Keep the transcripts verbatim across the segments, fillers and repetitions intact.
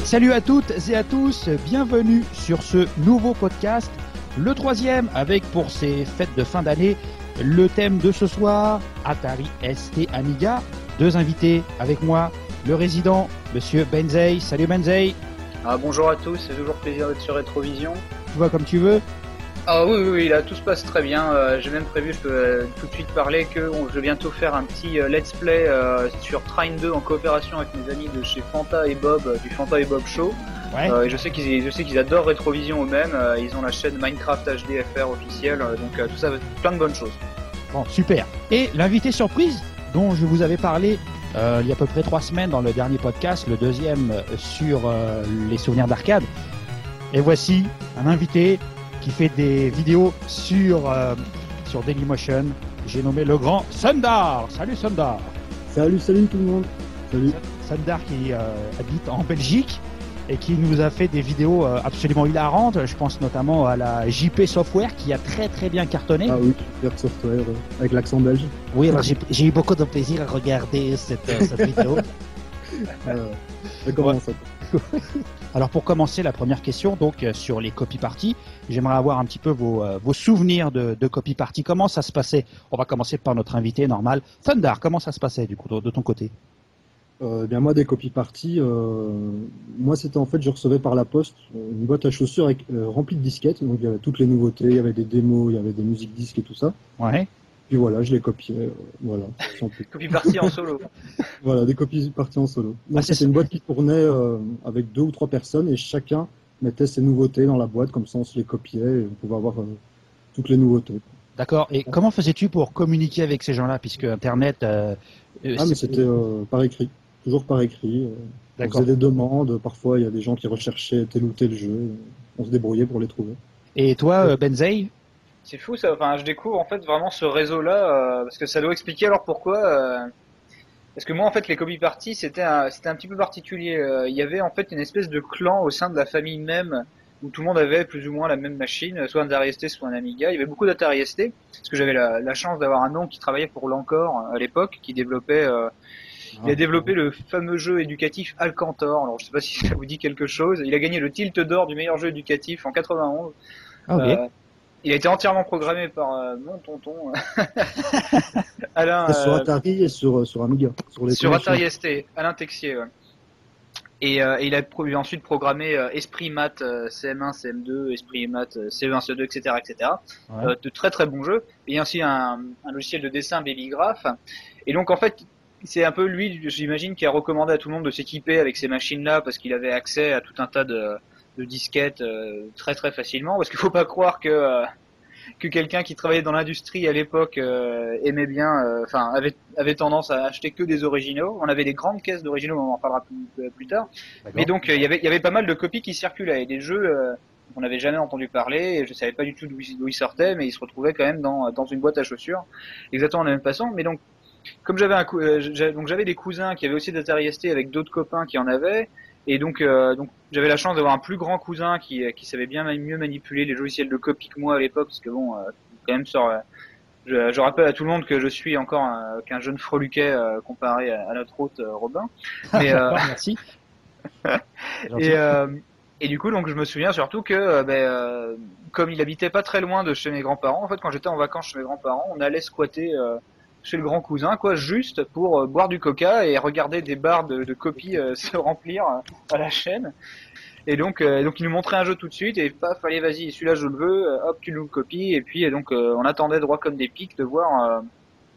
Salut à toutes et à tous, bienvenue sur ce nouveau podcast, le troisième avec pour ces fêtes de fin d'année le thème de ce soir, Atari S T Amiga. Deux invités avec moi, le résident, monsieur Benzei. Salut Benzei. Ah, bonjour à tous, c'est toujours plaisir d'être sur Rétrovision. Tu vois comme tu veux. Ah oui, oui, oui, là tout se passe très bien. Euh, j'ai même prévu, je peux euh, tout de suite parler que on, je vais bientôt faire un petit euh, let's play euh, sur Train deux en coopération avec mes amis de chez Fanta et Bob, euh, du Fanta et Bob Show. Ouais. Euh, et je sais qu'ils, je sais qu'ils adorent Rétrovision eux-mêmes. Euh, ils ont la chaîne Minecraft H D F R officielle, euh, donc euh, tout ça va être plein de bonnes choses. Bon, super. Et l'invité surprise dont je vous avais parlé euh, il y a à peu près trois semaines dans le dernier podcast, le deuxième euh, sur euh, les souvenirs d'arcade. Et voici un invité qui fait des vidéos sur, euh, sur Dailymotion. J'ai nommé le grand Sundar. Salut Sundar. Salut, salut tout le monde. Salut. Sundar qui euh, habite en Belgique et qui nous a fait des vidéos euh, absolument hilarantes. Je pense notamment à la J P Software qui a très très bien cartonné. Ah oui, Super Software, euh, avec l'accent belge. Oui, alors j'ai, j'ai eu beaucoup de plaisir à regarder cette, euh, cette vidéo. euh, ça commence. Ouais. Alors pour commencer, la première question, donc euh, sur les copy parties, j'aimerais avoir un petit peu vos, euh, vos souvenirs de, de copy party. Comment ça se passait? On va commencer par notre invité normal, Sundar. Comment ça se passait du coup de, de ton côté? Euh, bien moi, des copy parties, euh, moi c'était en fait, je recevais par la poste une boîte à chaussures avec, euh, remplie de disquettes. Donc il y avait toutes les nouveautés, il y avait des démos, il y avait des musiques disques et tout ça. Ouais. Puis voilà, je les copiais, euh, voilà. Sans plus. Copy party en solo. Voilà, des copies parties en solo. Donc Ah, c'est c'était une boîte qui tournait euh, avec deux ou trois personnes et chacun mettait ses nouveautés dans la boîte, comme ça on se les copiait et on pouvait avoir euh, toutes les nouveautés. D'accord. Et comment faisais-tu pour communiquer avec ces gens-là, puisque Internet euh, euh, Ah mais c'était euh, par écrit, toujours par écrit. Euh, on D'accord. faisait des demandes, parfois il y a des gens qui recherchaient tel ou tel jeu, on se débrouillait pour les trouver. Et toi, euh, Benzei? C'est fou ça, enfin je découvre en fait vraiment ce réseau-là, euh, parce que ça doit expliquer alors pourquoi... Euh... Parce que moi, en fait, les copy parties, c'était un, c'était un petit peu particulier. Euh, il y avait en fait une espèce de clan au sein de la famille même, où tout le monde avait plus ou moins la même machine, soit un Atari S T, soit un Amiga. Il y avait beaucoup d'Atari S T, parce que j'avais la, la chance d'avoir un oncle qui travaillait pour l'Encore à l'époque, qui développait, euh, il a développé le fameux jeu éducatif Alcantor. Alors, je sais pas si ça vous dit quelque chose. Il a gagné le Tilt d'or du meilleur jeu éducatif en quatre-vingt-onze. Ah, ok. Euh, il a été entièrement programmé par euh, mon tonton Alain. C'était sur euh, Atari et sur, sur Amiga. Sur, les Sur connexions. Atari S T, Alain Texier, ouais. Et, euh, et il a pro- ensuite programmé euh, Esprit Math euh, C M un, C M deux, Esprit Math euh, C E un, C E deux, et cetera, et cetera. Ouais. Euh, de très très bons jeux. Et il y a aussi un, un logiciel de dessin Babygraph. Et donc en fait, c'est un peu lui, j'imagine, qui a recommandé à tout le monde de s'équiper avec ces machines-là parce qu'il avait accès à tout un tas de, de disquettes euh, très très facilement. Parce qu'il faut pas croire que euh, que quelqu'un qui travaillait dans l'industrie à l'époque euh, aimait bien, enfin euh, avait avait tendance à acheter que des originaux. On avait des grandes caisses d'originaux, on en parlera plus, plus tard. D'accord. Mais donc il euh, y avait il y avait pas mal de copies qui circulaient et des jeux euh, qu'on n'avait jamais entendu parler. Et je savais pas du tout d'où ils, d'où ils sortaient, mais ils se retrouvaient quand même dans dans une boîte à chaussures, exactement de la même façon. Mais donc comme j'avais un euh, j'avais, donc j'avais des cousins qui avaient aussi d'Atari S T avec d'autres copains qui en avaient. Et donc, euh, donc j'avais la chance d'avoir un plus grand cousin qui, qui savait bien mieux manipuler les logiciels de copie que moi à l'époque, parce que bon, euh, quand même sur, euh, je, je rappelle à tout le monde que je suis encore un, qu'un jeune freluquet euh, comparé à, à notre hôte euh, Robin. Mais, euh, D'accord, merci. et, euh, et du coup, donc je me souviens surtout que, euh, ben, euh, comme il habitait pas très loin de chez mes grands-parents, en fait, quand j'étais en vacances chez mes grands-parents, on allait squatter euh, chez le grand cousin, quoi, juste pour euh, boire du coca et regarder des barres de, de copies euh, se remplir euh, à la chaîne. Et donc, euh, donc il nous montrait un jeu tout de suite et paf, allez vas-y, celui-là je le veux, euh, hop tu nous le copies et puis et donc euh, on attendait droit comme des pics de voir, euh,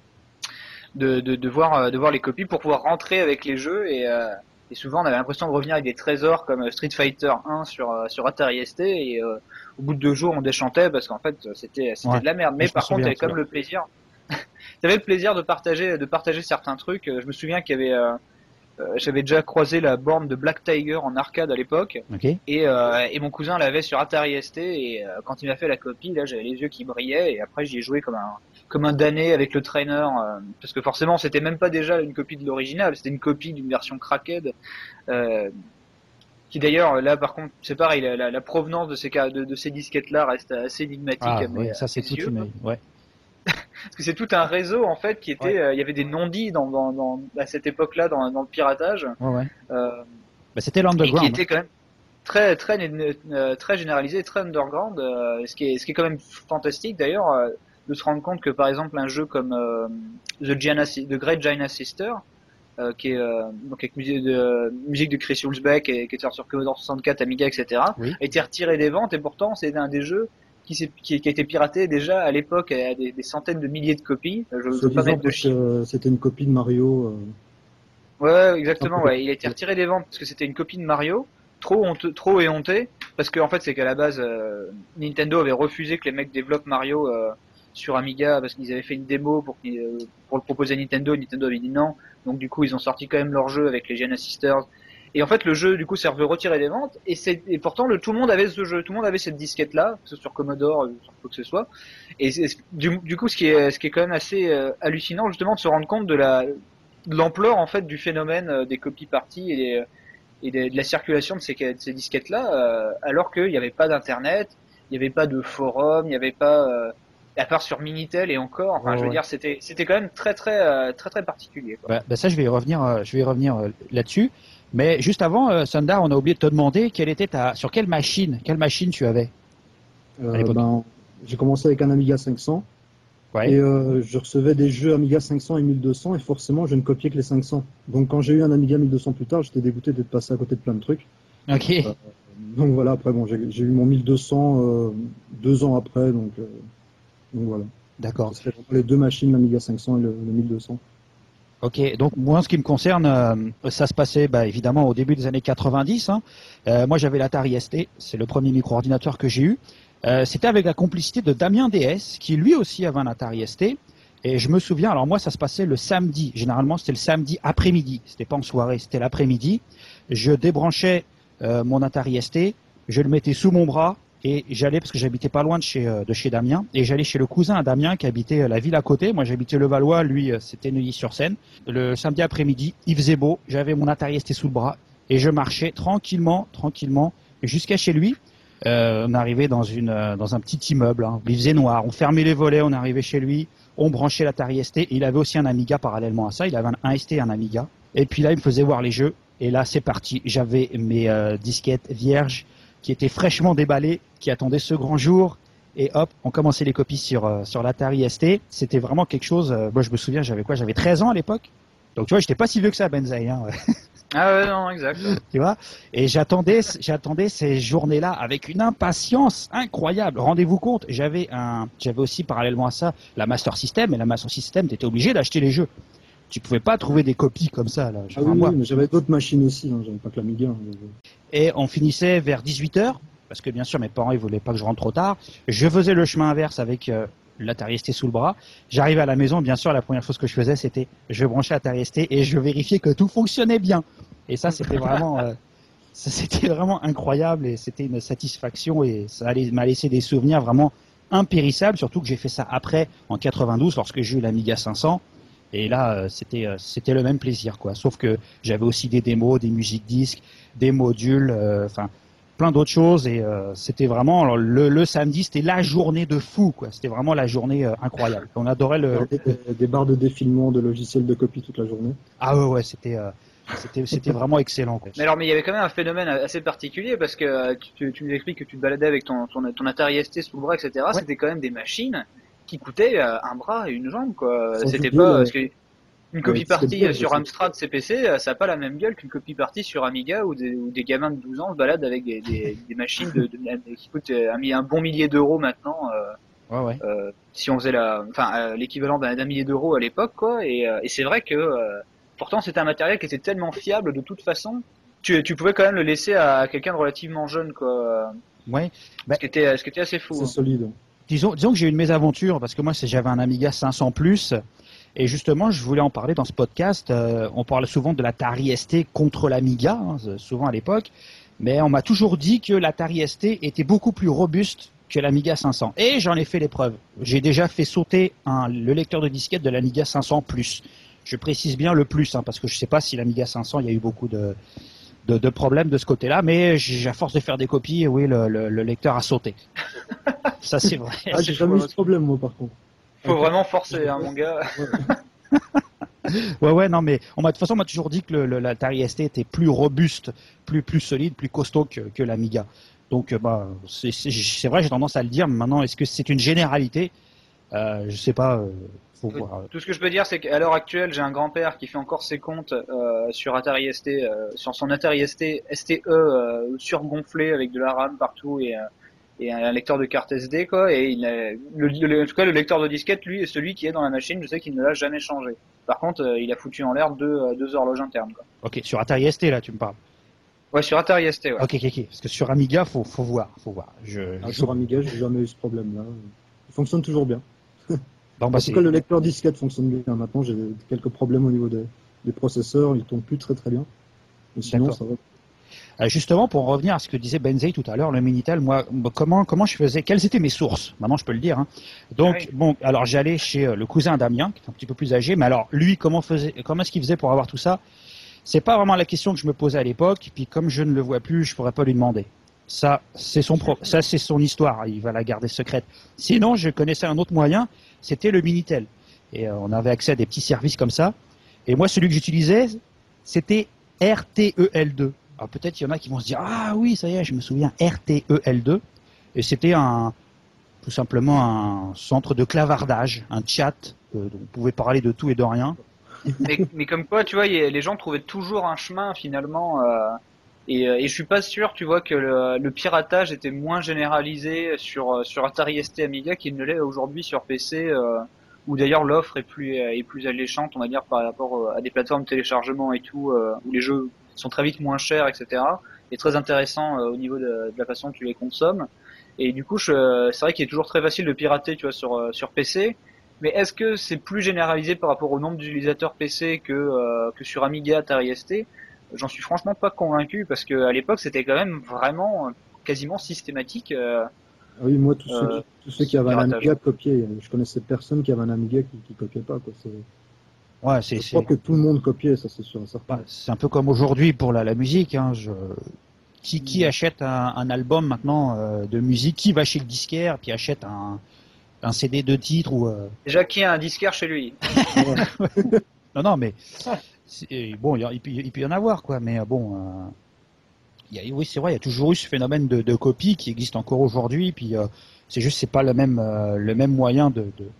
de, de, de voir, euh, de voir les copies pour pouvoir rentrer avec les jeux et, euh, et souvent on avait l'impression de revenir avec des trésors comme Street Fighter un sur euh, sur Atari S T et euh, au bout de deux jours on déchantait parce qu'en fait c'était c'était Ouais. de la merde. Mais Je me par contre souviens, t'avais comme le plaisir. T'avais le plaisir de partager, de partager certains trucs. Je me souviens qu'il y avait, euh, euh, j'avais déjà croisé la borne de Black Tiger en arcade à l'époque, Ok. et, euh, et mon cousin l'avait sur Atari S T. Et euh, quand il m'a fait la copie, là, j'avais les yeux qui brillaient. Et après, j'y ai joué comme un, comme un damné avec le trainer, euh, parce que forcément, c'était même pas déjà une copie de l'original, c'était une copie d'une version cracked. Euh, qui d'ailleurs, là par contre, c'est pareil, la, la, la provenance de ces, de, de ces disquettes-là reste assez énigmatique. Ah, mais, ouais, ça c'est toute yeux, une. Ouais. Parce que c'est tout un réseau en fait qui était, Ouais. euh, il y avait des non-dits dans, dans, dans à cette époque-là dans, dans le piratage. Ouais, ouais. Euh, Bah, c'était l'underground. Et qui était quand même très très euh, très généralisé, très underground. Euh, ce qui est ce qui est quand même fantastique d'ailleurs euh, de se rendre compte que par exemple un jeu comme euh, The Giana, The Great Giana Sister, euh, qui est euh, donc avec musique de musique de Chris Hulsbeck et qui est sorti sur Commodore soixante-quatre, Amiga, et cetera, oui. a été retiré des ventes et pourtant c'est un des jeux qui, qui, qui a été piraté déjà à l'époque à des, des centaines de milliers de copies. Je ne veux pas mettre de chiffres. C'était une copie de Mario. Euh... Ouais, exactement. Ouais, il a été retiré des ventes parce que c'était une copie de Mario. Trop honteux, trop éhonté, parce qu'en fait c'est qu'à la base euh, Nintendo avait refusé que les mecs développent Mario euh, sur Amiga parce qu'ils avaient fait une démo pour, euh, pour le proposer à Nintendo. Nintendo avait dit non, donc du coup ils ont sorti quand même leur jeu avec les Giana Sisters. Et en fait le jeu du coup s'est retiré des ventes et, c'est, et pourtant le, tout le monde avait ce jeu, tout le monde avait cette disquette là, que ce soit sur Commodore, sur quoi que ce soit. Et c'est, du, du coup ce qui est ce qui est quand même assez euh, hallucinant justement de se rendre compte de la de l'ampleur en fait du phénomène euh, des copies parties et les et de, de la circulation de ces, de ces disquettes-là, euh, alors qu'il n'y avait pas d'internet, il n'y avait pas de forum, il n'y avait pas, euh, à part sur Minitel et encore, enfin, oh, je veux ouais. dire, c'était, c'était quand même très, très, euh, très, très particulier, quoi. Bah, bah ça, je vais y revenir, euh, je vais y revenir euh, là-dessus. Mais juste avant, euh, Sundar, on a oublié de te demander quelle était ta, sur quelle machine, quelle machine tu avais. Euh, ben, j'ai commencé avec un Amiga cinq cents. Ouais. Et euh, je recevais des jeux Amiga cinq cents et mille deux cents et forcément je ne copiais que les cinq cents. Donc quand j'ai eu un Amiga mille deux cents plus tard, j'étais dégoûté d'être passé à côté de plein de trucs. Ok. Euh, donc voilà, après bon, j'ai, j'ai eu mon mille deux cents euh, deux ans après, donc, euh, donc voilà. D'accord. C'est les deux machines, l'Amiga cinq cents et le, le mille deux cents. Ok, donc moi en ce qui me concerne, euh, ça se passait bah, évidemment au début des années quatre-vingt-dix. Hein. Euh, moi j'avais l'Atari S T, c'est le premier micro-ordinateur que j'ai eu. Euh, c'était avec la complicité de Damien D S, qui lui aussi avait un Atari S T. Et je me souviens, alors moi ça se passait le samedi, généralement c'était le samedi après-midi, c'était pas en soirée, c'était l'après-midi. Je débranchais euh, mon Atari S T, je le mettais sous mon bras et j'allais, parce que j'habitais pas loin de chez, euh, de chez Damien, et j'allais chez le cousin à Damien qui habitait euh, la ville à côté. Moi j'habitais Levallois, lui euh, c'était Neuilly-sur-Seine. Le samedi après-midi, il faisait beau, j'avais mon Atari S T sous le bras et je marchais tranquillement, tranquillement jusqu'à chez lui. Euh, on arrivait dans une euh, dans un petit immeuble, hein. Il faisait noir, on fermait les volets, on arrivait chez lui, on branchait l'Atari S T, et il avait aussi un Amiga parallèlement à ça, il avait un, un S T et un Amiga, et puis là il me faisait voir les jeux, et là c'est parti, j'avais mes euh, disquettes vierges qui étaient fraîchement déballées, qui attendaient ce grand jour, et hop, on commençait les copies sur euh, sur l'Atari S T. C'était vraiment quelque chose, euh, moi je me souviens, j'avais quoi, j'avais treize ans à l'époque, donc tu vois, j'étais pas si vieux que ça, Benzaï, hein. Ah ouais, non, exact. Tu vois, et j'attendais, j'attendais ces journées-là avec une impatience incroyable. Rendez-vous compte, j'avais un, j'avais aussi parallèlement à ça la Master System, et la Master System, t'étais obligé d'acheter les jeux. Tu pouvais pas trouver des copies comme ça, là. Ah oui, oui, mais j'avais d'autres machines aussi, hein. J'avais pas que l'Amiga. Hein. Et on finissait vers dix-huit heures, parce que bien sûr mes parents ils voulaient pas que je rentre trop tard. Je faisais le chemin inverse avec euh, l'Atari S T sous le bras. J'arrivais à la maison, bien sûr, la première chose que je faisais, c'était je branchais l'Atari S T et je vérifiais que tout fonctionnait bien. Et ça, c'était vraiment, euh, ça, c'était vraiment incroyable et c'était une satisfaction et ça m'a laissé des souvenirs vraiment impérissables. Surtout que j'ai fait ça après, en quatre-vingt-douze, lorsque j'ai eu l'Amiga cinq cents. Et là, euh, c'était, euh, c'était le même plaisir, quoi. Sauf que j'avais aussi des démos, des musiques disques, des modules, enfin. Euh, plein d'autres choses et euh, c'était vraiment alors, le, le samedi c'était la journée de fou quoi, c'était vraiment la journée euh, incroyable, on adorait le des, des barres de défilement de logiciels de copie toute la journée. Ah ouais ouais c'était euh, c'était c'était vraiment excellent quoi. Mais alors mais il y avait quand même un phénomène assez particulier parce que tu, tu nous expliques que tu te baladais avec ton ton, ton Atari S T sous le bras, etc. Ouais. C'était quand même des machines qui coûtaient euh, un bras et une jambe quoi. Sans c'était pas parce que une copie ouais, partie bien, sur Amstrad C P C, ça n'a pas la même gueule qu'une copie partie sur Amiga où des, où des gamins de douze ans se baladent avec des, des, des machines de, de, de, qui coûtent un, un bon millier d'euros maintenant. Euh, ouais, ouais. Euh, si on faisait la, enfin euh, l'équivalent d'un, d'un millier d'euros à l'époque, quoi. Et, euh, et c'est vrai que euh, pourtant c'était un matériel qui était tellement fiable de toute façon, tu, tu pouvais quand même le laisser à quelqu'un de relativement jeune, quoi. Ouais. Bah, ce qui était, ce qui était assez fou. C'est hein. solide. Disons, disons que j'ai eu une mésaventure parce que moi j'avais un Amiga cinq cents plus. Et justement, je voulais en parler dans ce podcast. Euh, on parle souvent de l'Atari S T contre l'Amiga, hein, souvent à l'époque. Mais on m'a toujours dit que l'Atari S T était beaucoup plus robuste que l'Amiga cinq cents. Et j'en ai fait les preuves. J'ai déjà fait sauter un, le lecteur de disquette de l'Amiga cinq cents plus. Je précise bien le plus, hein, parce que je ne sais pas si l'Amiga cinq cents, il y a eu beaucoup de, de, de problèmes de ce côté-là. Mais à force de faire des copies, oui, le, le, le lecteur a sauté. Ça, c'est vrai. Ah, j'ai jamais eu ce problème, moi, par contre. Faut vraiment forcer, hein, mon gars. Ouais, ouais, non, mais on m'a de toute façon, on m'a toujours dit que le, le, l'Atari S T était plus robuste, plus plus solide, plus costaud que, que l'Amiga. Donc, bah, c'est, c'est, c'est vrai, j'ai tendance à le dire. Mais maintenant, est-ce que c'est une généralité? euh, Je sais pas. Euh, faut voir. Tout ce que je peux dire, c'est qu'à l'heure actuelle, j'ai un grand-père qui fait encore ses comptes euh, sur Atari S T, euh, sur son Atari S T S T E euh, surgonflé avec de la RAM partout et euh, et un lecteur de carte S D quoi, et il a, le, le, en tout cas le lecteur de disquette lui est celui qui est dans la machine, je sais qu'il ne l'a jamais changé. Par contre euh, il a foutu en l'air deux, euh, deux horloges internes quoi. Ok, sur Atari S T là tu me parles. Ouais, sur Atari S T ouais. Ok, ok, ok, parce que sur Amiga faut, faut voir, faut voir. Je, ah, je... Sur Amiga j'ai jamais eu ce problème là, il fonctionne toujours bien. Bon, bah, en tout cas le lecteur disquette fonctionne bien, maintenant j'ai quelques problèmes au niveau des, des processeurs, ils tournent plus très très bien, mais sinon D'accord. ça va. Justement, pour en revenir à ce que disait Benzei tout à l'heure, le Minitel, moi, comment comment je faisais, quelles étaient mes sources? Maintenant, je peux le dire. Hein. Donc, oui. bon, alors j'allais chez le cousin Damien, qui est un petit peu plus âgé, mais alors lui, comment faisait, comment est-ce qu'il faisait pour avoir tout ça? C'est pas vraiment la question que je me posais à l'époque. Puis comme je ne le vois plus, je pourrais pas lui demander. Ça, c'est son pro, ça c'est son histoire. Il va la garder secrète. Sinon, je connaissais un autre moyen. C'était le Minitel, et euh, on avait accès à des petits services comme ça. Et moi, celui que j'utilisais, c'était R T E L deux. Alors peut-être il y en a qui vont se dire ah oui ça y est je me souviens R T E L deux et c'était un tout simplement un centre de clavardage, un chat euh, dont on pouvait parler de tout et de rien. Mais, mais comme quoi tu vois les gens trouvaient toujours un chemin finalement euh, et, et je suis pas sûr tu vois que le, le piratage était moins généralisé sur sur Atari S T Amiga qu'il ne l'est aujourd'hui sur P C euh, où d'ailleurs l'offre est plus est plus alléchante on va dire par rapport à des plateformes de téléchargement et tout euh, où les jeux sont très vite moins chers, et cetera. Et très intéressant euh, au niveau de, de la façon dont tu les consommes. Et du coup, je, c'est vrai qu'il est toujours très facile de pirater, tu vois, sur euh, sur P C. Mais est-ce que c'est plus généralisé par rapport au nombre d'utilisateurs P C que euh, que sur Amiga, Atari S T? J'en suis franchement pas convaincu parce que à l'époque, c'était quand même vraiment quasiment systématique. Euh, ah oui, moi, tous ceux, euh, tous ceux qui avaient un Amiga copiaient. Je connaissais personne qui avait un Amiga qui, qui copiait pas, quoi. C'est... Ouais, c'est, je crois que tout le monde copiait, ça c'est sûr. Ça bah, c'est un peu comme aujourd'hui pour la, la musique. Hein, je... Qui, qui achète un, un album maintenant euh, de musique? Qui va chez le disquaire puis achète un, un C D de titre ou euh... Déjà qui a un disquaire chez lui? Non, non, mais c'est, bon, il, il, il peut y en avoir quoi. Mais bon, euh, il y a, oui, c'est vrai, il y a toujours eu ce phénomène de, de copie qui existe encore aujourd'hui. Puis euh, c'est juste, c'est pas le même euh, le même moyen de, de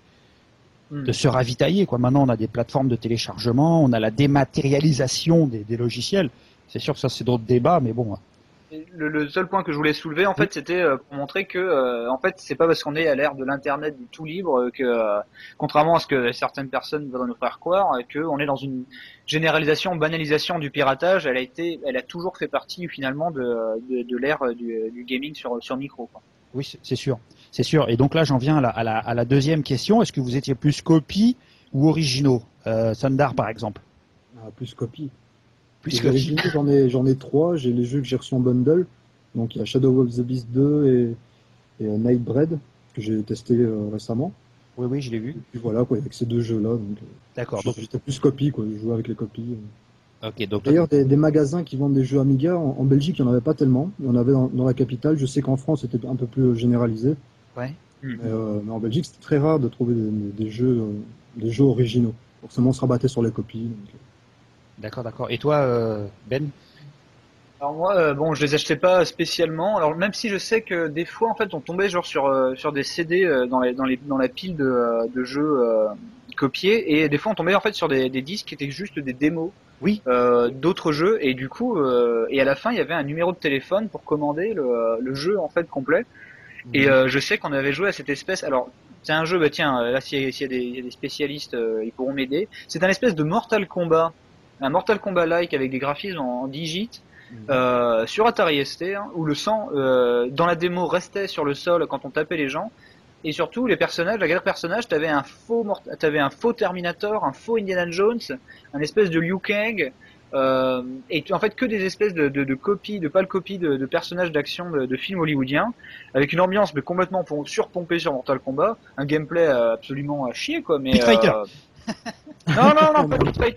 de se ravitailler quoi. Maintenant on a des plateformes de téléchargement, on a la dématérialisation des, des logiciels. C'est sûr que ça c'est d'autres débats, mais bon. Le, le seul point que je voulais soulever en fait c'était pour montrer que euh, en fait c'est pas parce qu'on est à l'ère de l'internet du tout libre que euh, contrairement à ce que certaines personnes voudraient nous faire croire que on est dans une généralisation, banalisation du piratage. Elle a été, elle a toujours fait partie finalement de de, de l'ère du, du gaming sur sur micro quoi. Oui, c'est sûr. C'est sûr. Et donc là, j'en viens à la, à la, à la deuxième question. Est-ce que vous étiez plus copies ou originaux, euh, Sundar par exemple? Ah, plus copies. Plus copies. J'en ai, j'en ai trois. J'ai les jeux que j'ai reçus en bundle. Donc il y a Shadow of the Beast deux et, et Nightbread que j'ai testé euh, récemment. Oui, oui, je l'ai vu. Et puis voilà, quoi, avec ces deux jeux-là. Donc, d'accord. Donc j'étais plus copies, quoi. Je jouais avec les copies. Okay, donc... D'ailleurs, des, des magasins qui vendent des jeux Amiga, en, en Belgique, il n'y en avait pas tellement. Il y en avait dans, dans la capitale. Je sais qu'en France, c'était un peu plus généralisé. Ouais. Mais, euh, mais en Belgique, c'était très rare de trouver des, des jeux, euh, des jeux originaux. Forcément, on se rabattait sur les copies. Donc... D'accord, d'accord. Et toi, euh, Ben? Alors moi, euh, bon, je les achetais pas spécialement. Alors même si je sais que des fois, en fait, on tombait genre sur euh, sur des C D euh, dans les dans les dans la pile de, euh, de jeux euh, copiés, et des fois on tombait en fait sur des, des disques qui étaient juste des démos. Oui. Euh, d'autres jeux, et du coup, euh, et à la fin, il y avait un numéro de téléphone pour commander le, le jeu en fait complet. Mmh. Et euh, je sais qu'on avait joué à cette espèce. Alors, c'est un jeu, bah tiens, là s'il y a, s'il y a, des, il y a des spécialistes, euh, ils pourront m'aider. C'est un espèce de Mortal Kombat, un Mortal Kombat-like avec des graphismes en, en digit. Mmh. Euh, sur Atari S T, hein, où le sang euh, dans la démo restait sur le sol quand on tapait les gens. Et surtout, les personnages, la galère de personnages, t'avais un faux, t'avais un faux Terminator, un faux Indiana Jones, un espèce de Liu Kang, euh, et en fait que des espèces de, de, de copies, de pâles copies de, de personnages d'action de, de films hollywoodiens, avec une ambiance mais complètement surpompée sur Mortal Kombat, un gameplay absolument à chier quoi. Mais Pit Fighter. Euh... non non non pas Pit Fighter.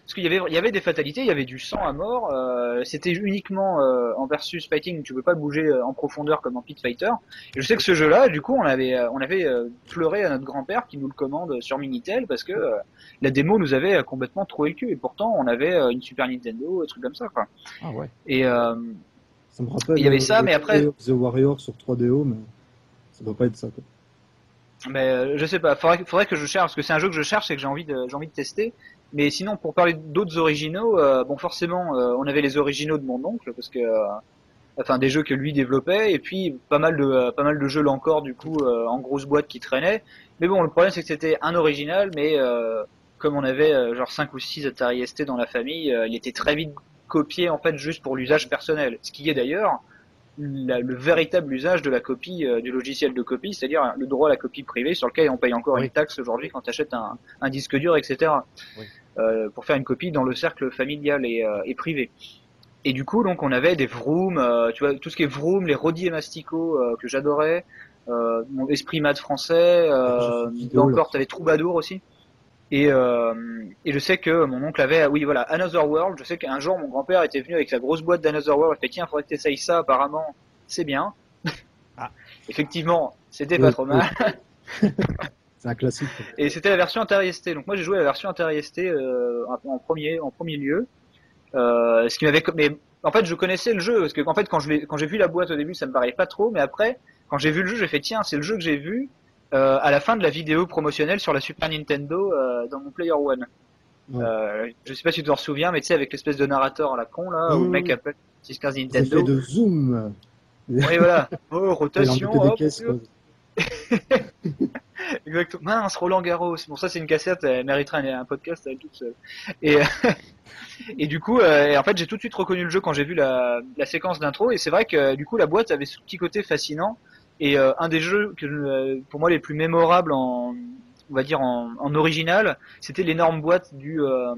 parce qu'il y avait, il y avait des fatalités, il y avait du sang à mort. Euh, c'était uniquement euh, en versus fighting, tu peux pas bouger euh, en profondeur comme en Pit Fighter. Et je sais que ce jeu-là, du coup, on avait, euh, on avait euh, pleuré à notre grand-père qui nous le commande sur Minitel parce que euh, la démo nous avait euh, complètement troué le cul. Et pourtant, on avait euh, une Super Nintendo, un truc comme ça, quoi. Ah ouais. Et euh, ça me rappelle. Il y avait ça, mais après. The Warrior sur trois D O, mais ça doit pas être ça, quoi. Mais euh, je sais pas, faudrait, faudrait que je cherche parce que c'est un jeu que je cherche et que j'ai envie de, j'ai envie de tester. Mais sinon, pour parler d'autres originaux, euh, bon, forcément, euh, on avait les originaux de mon oncle parce que, euh, enfin, des jeux que lui développait, et puis pas mal de, euh, pas mal de jeux là encore, du coup, euh, en grosse boîte qui traînaient. Mais bon, le problème c'est que c'était un original, mais euh, comme on avait euh, genre cinq ou six Atari S T dans la famille, euh, il était très vite copié en fait juste pour l'usage personnel. Ce qui est d'ailleurs La, le véritable usage de la copie, euh, du logiciel de copie, c'est-à-dire le droit à la copie privée sur lequel on paye encore oui. une taxe aujourd'hui quand tu achètes un, un disque dur, et cetera. Oui. Euh, pour faire une copie dans le cercle familial et, euh, et privé. Et du coup, donc, on avait des Vroom, euh, tu vois, tout ce qui est Vroom, les Roddy et Mastico euh, que j'adorais, euh, mon Esprit Mat français, euh, encore, t'avais Troubadour aussi. Et, euh, et je sais que mon oncle avait, oui voilà, Another World. Je sais qu'un jour mon grand-père était venu avec sa grosse boîte d'Another World. Il fait tiens, faudrait que t'essayes ça. Apparemment, c'est bien. Ah. Effectivement, c'était oui, pas trop oui. mal. C'est un classique. Et c'était la version Atari S T. Donc moi j'ai joué à la version Atari S T euh, en premier, en premier lieu. Euh, ce qui m'avait, mais en fait je connaissais le jeu parce que en fait quand je l'ai, quand j'ai vu la boîte au début, ça me parlait pas trop, mais après quand j'ai vu le jeu, j'ai fait tiens, c'est le jeu que j'ai vu. Euh, à la fin de la vidéo promotionnelle sur la Super Nintendo euh, dans mon Player One. Ouais. Euh, je sais pas si tu t'en souviens, mais tu sais avec l'espèce de narrateur à la con là, mmh. où le mec appelle six quinze Nintendo. C'est fait de zoom. Oui voilà. Oh rotation. Hop, caisses, exactement. Mince, Roland Garros. Bon ça c'est une cassette, elle mériterait un, un podcast à elle toute seule. Et et du coup, euh, et en fait j'ai tout de suite reconnu le jeu quand j'ai vu la, la séquence d'intro, et c'est vrai que du coup la boîte avait ce petit côté fascinant. Et euh, un des jeux que euh, pour moi les plus mémorables en, on va dire en, en original, c'était l'énorme boîte du euh,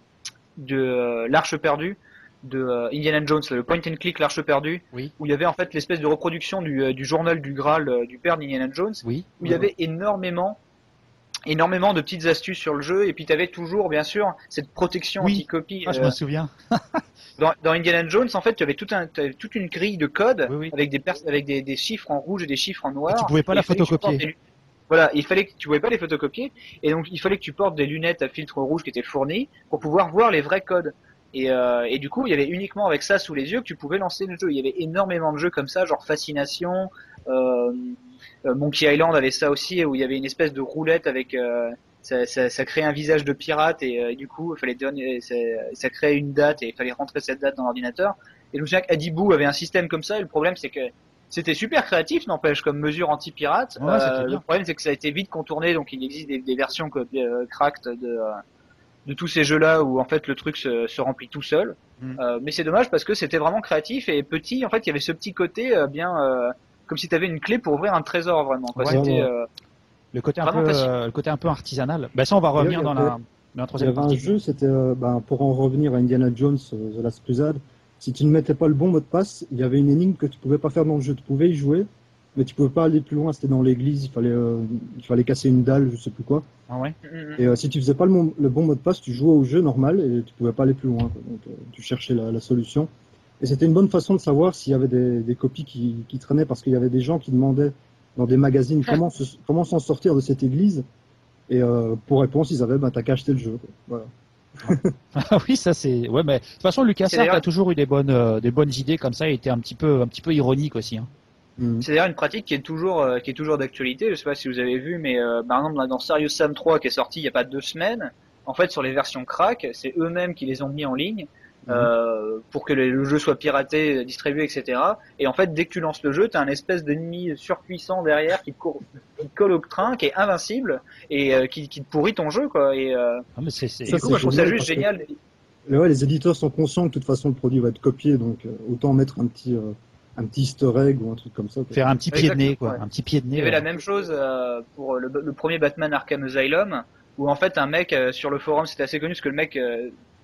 de euh, l'Arche perdue de euh, Indiana Jones, le point and click l'Arche perdue, oui. où il y avait en fait l'espèce de reproduction du, euh, du journal du Graal euh, du père d'Indiana Jones, oui. où il y avait énormément énormément de petites astuces sur le jeu, et puis tu avais toujours bien sûr cette protection oui. anti-copie. Ah, je euh, me souviens. Dans, dans Indiana Jones, en fait, tu avais tout un, avais toute une grille de code oui, oui. avec des pers- avec des, des chiffres en rouge et des chiffres en noir. Et tu pouvais pas la photocopier. Des... Voilà, il fallait que tu pouvais pas les photocopier, et donc il fallait que tu portes des lunettes à filtre rouge qui étaient fournies pour pouvoir voir les vrais codes. Et, euh, et du coup, il y avait uniquement avec ça sous les yeux que tu pouvais lancer le jeu. Il y avait énormément de jeux comme ça, genre Fascination. Euh, Monkey Island avait ça aussi, où il y avait une espèce de roulette avec euh, Ça, ça, ça créait un visage de pirate et, euh, et du coup il fallait donner, ça, ça créait une date et il fallait rentrer cette date dans l'ordinateur. Et je me souviens qu'Adibou avait un système comme ça, et le problème c'est que c'était super créatif, n'empêche, comme mesure anti-pirate. Ouais, euh, le problème c'est que ça a été vite contourné, donc il existe des, des versions euh, cracked de, euh, de tous ces jeux-là où en fait le truc se, se remplit tout seul. Mm. Euh, mais c'est dommage parce que c'était vraiment créatif et petit. En fait, il y avait ce petit côté euh, bien euh, comme si tu avais une clé pour ouvrir un trésor vraiment. Quoi. Ouais, c'était ouais. Euh, Le côté, un peu, euh, le côté un peu artisanal. Ben ça, on va revenir dans, la, dans la troisième partie. Il y avait un jeu, c'était, euh, ben, pour en revenir à Indiana Jones, euh, The Last Crusade, si tu ne mettais pas le bon mot de passe, il y avait une énigme que tu pouvais pas faire dans le jeu. Tu pouvais y jouer, mais tu pouvais pas aller plus loin. C'était dans l'église, il fallait, euh, il fallait casser une dalle, je sais plus quoi. Ah ouais. Et euh, si tu faisais pas le, le bon mot de passe, tu jouais au jeu normal et tu pouvais pas aller plus loin. Quoi. Donc euh, tu cherchais la, la solution. Et c'était une bonne façon de savoir s'il y avait des, des copies qui, qui traînaient, parce qu'il y avait des gens qui demandaient dans des magazines comment se, comment s'en sortir de cette église, et euh, pour réponse ils avaient bah t'as qu'à acheter le jeu, quoi. Voilà. Ah oui, ça c'est ouais, mais de toute façon LucasArts a toujours eu des bonnes euh, des bonnes idées comme ça, et était un petit peu un petit peu ironique aussi, hein. Mm. C'est d'ailleurs une pratique qui est toujours euh, qui est toujours d'actualité. Je sais pas si vous avez vu, mais euh, par exemple dans Serious Sam trois qui est sorti il y a pas deux semaines, en fait sur les versions crack, c'est eux-mêmes qui les ont mis en ligne. Euh, pour que le jeu soit piraté, distribué, et cetera. Et en fait, dès que tu lances le jeu, t'as un espèce d'ennemi surpuissant derrière qui te, court, qui te colle au train, qui est invincible et euh, qui, qui te pourrit ton jeu, quoi. Et euh, ah, mais c'est, c'est... du coup, moi, je trouve ça juste génial. Que... Ouais, les éditeurs sont conscients que de toute façon le produit va être copié, donc euh, autant mettre un petit euh, un petit Easter egg ou un truc comme ça, quoi. Faire un petit pied Exactement, de nez, quoi. Ouais. Un petit pied de nez. Il y avait ouais. la même chose euh, pour le, le premier Batman Arkham Asylum, où en fait un mec euh, sur le forum, c'était assez connu parce que le mec euh,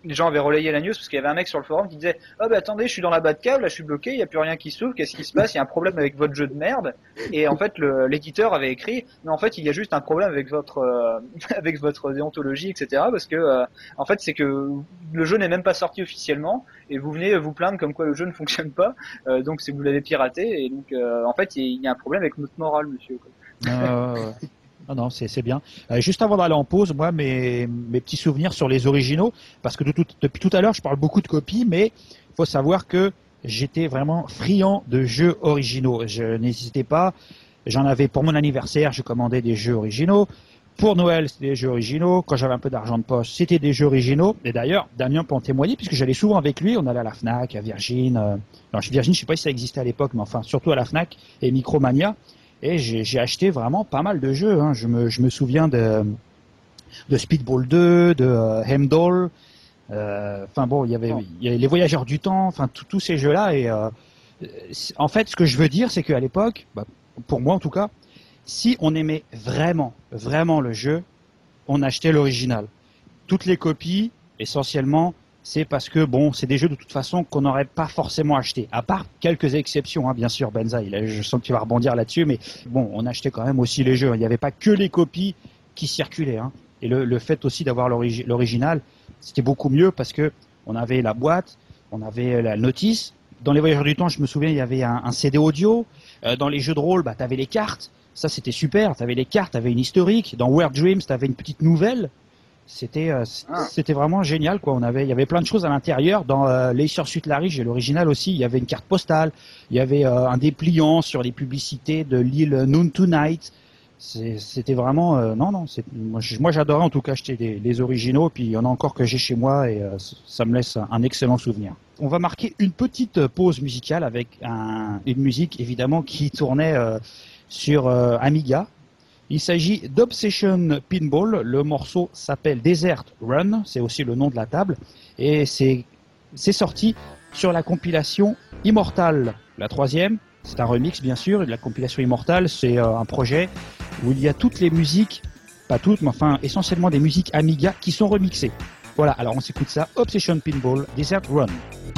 les gens avaient relayé la news parce qu'il y avait un mec sur le forum qui disait « Oh bah attendez, je suis dans la Batcave, là je suis bloqué, il y a plus rien qui s'ouvre, qu'est-ce qui se passe? Il y a un problème avec votre jeu de merde. » Et en fait, le, l'éditeur avait écrit « Mais en fait, il y a juste un problème avec votre euh, avec votre déontologie, et cetera. Parce que euh, en fait, c'est que le jeu n'est même pas sorti officiellement et vous venez vous plaindre comme quoi le jeu ne fonctionne pas, euh, donc c'est que vous l'avez piraté et donc euh, en fait, il y a un problème avec notre morale, monsieur. » Euh... Non, non, c'est, c'est bien. Euh, juste avant d'aller en pause, moi, mes, mes petits souvenirs sur les originaux, parce que de tout, depuis tout à l'heure, je parle beaucoup de copies, mais il faut savoir que j'étais vraiment friand de jeux originaux. Je n'hésitais pas. J'en avais pour mon anniversaire, je commandais des jeux originaux. Pour Noël, c'était des jeux originaux. Quand j'avais un peu d'argent de poche, c'était des jeux originaux. Et d'ailleurs, Damien peut en témoigner, puisque j'allais souvent avec lui. On allait à la Fnac, à Virgin. Euh... Non, Virgin, je sais pas si ça existait à l'époque, mais enfin, surtout à la Fnac et Micromania. Et j'ai, j'ai acheté vraiment pas mal de jeux. Hein. Je me, je me souviens de, de Speedball deux, de euh, Hemdall. Euh, enfin bon, il y avait, il y avait les Voyageurs du Temps. Enfin, tous ces jeux-là. Et euh, en fait, ce que je veux dire, c'est qu'à l'époque, bah, pour moi en tout cas, si on aimait vraiment, vraiment le jeu, on achetait l'original. Toutes les copies, essentiellement, c'est parce que bon, c'est des jeux de toute façon qu'on n'aurait pas forcément acheté. À part quelques exceptions, hein, bien sûr, Benza, il a, je sens que tu vas rebondir là-dessus, mais bon, on achetait quand même aussi les jeux. Il n'y avait pas que les copies qui circulaient. Hein. Et le, le fait aussi d'avoir l'origi- l'original, c'était beaucoup mieux parce que on avait la boîte, on avait la notice. Dans les Voyageurs du Temps, je me souviens, il y avait un, un C D audio. Euh, dans les jeux de rôle, bah, tu avais les cartes. Ça, c'était super. Tu avais les cartes, tu avais une historique. Dans Weird Dreams, tu avais une petite nouvelle. C'était euh, c'était vraiment génial, quoi. On avait il y avait plein de choses à l'intérieur. Dans euh, l'Acer Suite Larry, j'ai l'original aussi, il y avait une carte postale, il y avait euh, un dépliant sur les publicités de l'île Noon Tonight. C'est, c'était vraiment euh, non non, c'est, moi, moi j'adorais en tout cas acheter des, les originaux, puis il y en a encore que j'ai chez moi et euh, ça me laisse un excellent souvenir. On va marquer une petite pause musicale avec un, une musique évidemment qui tournait euh, sur euh, Amiga. Il s'agit d'Obsession Pinball. Le morceau s'appelle Desert Run, c'est aussi le nom de la table, et c'est c'est sorti sur la compilation Immortal, la troisième. C'est un remix bien sûr, et la compilation Immortal, c'est euh, un projet où il y a toutes les musiques, pas toutes, mais enfin essentiellement des musiques Amiga qui sont remixées. Voilà, alors on s'écoute ça, Obsession Pinball, Desert Run.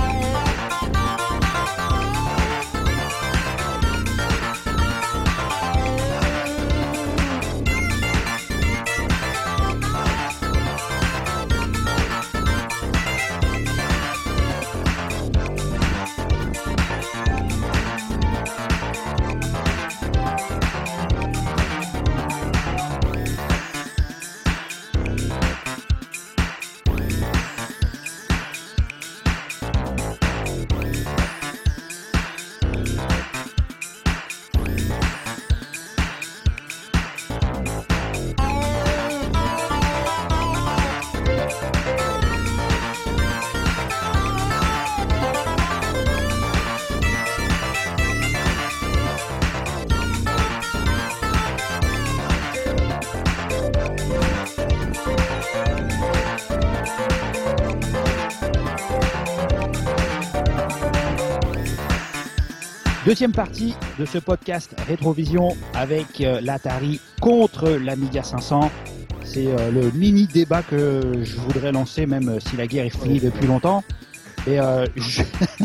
Deuxième partie de ce podcast Rétrovision avec euh, l'Atari contre l'Amiga cinq cents. C'est euh, le mini débat que je voudrais lancer, même euh, si la guerre est finie depuis longtemps. Et euh, je...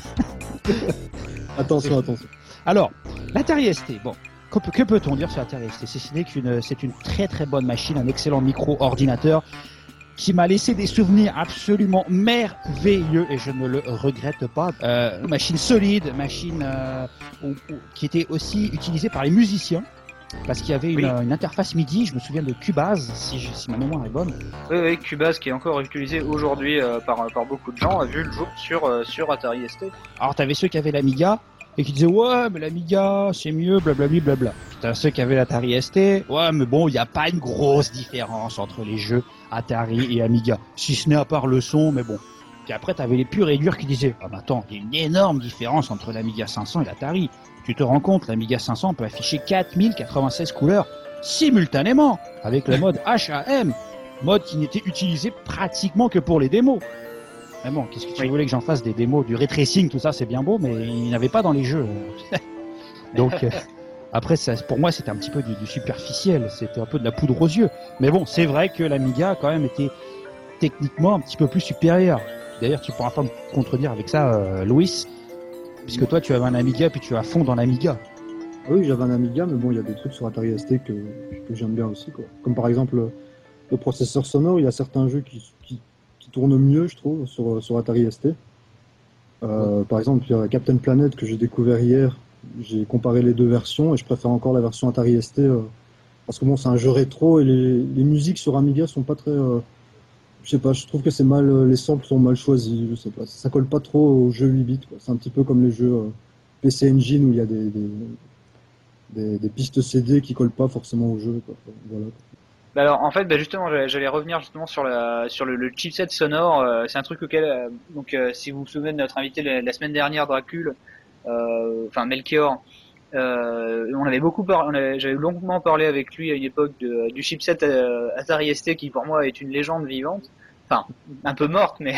attention, attention. Alors, l'Atari S T, bon, que, que peut-on dire sur l'Atari S T? C'est, c'est, qu'une, c'est une très très bonne machine, un excellent micro-ordinateur qui m'a laissé des souvenirs absolument merveilleux et je ne le regrette pas. Euh, machine solide, machine euh, où, où, qui était aussi utilisée par les musiciens parce qu'il y avait une, oui. une interface MIDI. Je me souviens de Cubase, si, je, si ma mémoire est bonne. Oui, oui, Cubase qui est encore utilisé aujourd'hui euh, par, par beaucoup de gens, a vu le jour sur, euh, sur Atari S T. Alors t'avais ceux qui avaient l'Amiga et qui disaient ouais mais l'Amiga c'est mieux, blablabla blabla. T'as ceux qui avaient l'Atari S T, ouais mais bon il n'y a pas une grosse différence entre les jeux Atari et Amiga, si ce n'est à part le son, mais bon. Puis après t'avais les purs et durs qui disaient ah bah attends, il y a une énorme différence entre l'Amiga cinq cents et l'Atari. Tu te rends compte, l'Amiga cinq cents peut afficher quatre mille quatre-vingt-seize couleurs simultanément avec le mode H A M, mode qui n'était utilisé pratiquement que pour les démos. Mais bon, qu'est-ce que tu oui. voulais que j'en fasse des démos, du ray tracing, tout ça, c'est bien beau, mais il n'y avait pas dans les jeux. Donc, euh, après, ça, pour moi, c'était un petit peu du, du superficiel, c'était un peu de la poudre aux yeux. Mais bon, c'est vrai que l'Amiga, quand même, était techniquement un petit peu plus supérieur. D'ailleurs, tu pourras pas me contredire avec ça, euh, Louis, puisque toi, tu avais un Amiga puis tu es à fond dans l'Amiga. Oui, j'avais un Amiga, mais bon, il y a des trucs sur Atari S T que, que j'aime bien aussi, quoi. Comme par exemple le, le processeur sonore, il y a certains jeux qui, qui, qui tournent mieux, je trouve, sur, sur Atari S T. Euh, ouais. Par exemple, il y a Captain Planet que j'ai découvert hier. J'ai comparé les deux versions et je préfère encore la version Atari S T euh, parce que bon, c'est un jeu rétro et les, les musiques sur Amiga sont pas très. Euh, je sais pas, je trouve que c'est mal, les samples sont mal choisis. Je sais pas, ça colle pas trop aux jeux huit bits. C'est un petit peu comme les jeux euh, P C Engine où il y a des, des, des, des pistes C D qui collent pas forcément au jeu. Quoi. Voilà. Bah alors en fait, bah justement, j'allais revenir justement sur la sur le, le chipset sonore. Euh, c'est un truc auquel, euh, donc, euh, si vous vous souvenez de notre invité la, la semaine dernière, Dracul, euh, enfin Melchior, euh, on avait beaucoup parlé, j'avais longuement parlé avec lui à une époque de, du chipset euh, Atari S T qui pour moi est une légende vivante. Enfin, un peu morte, mais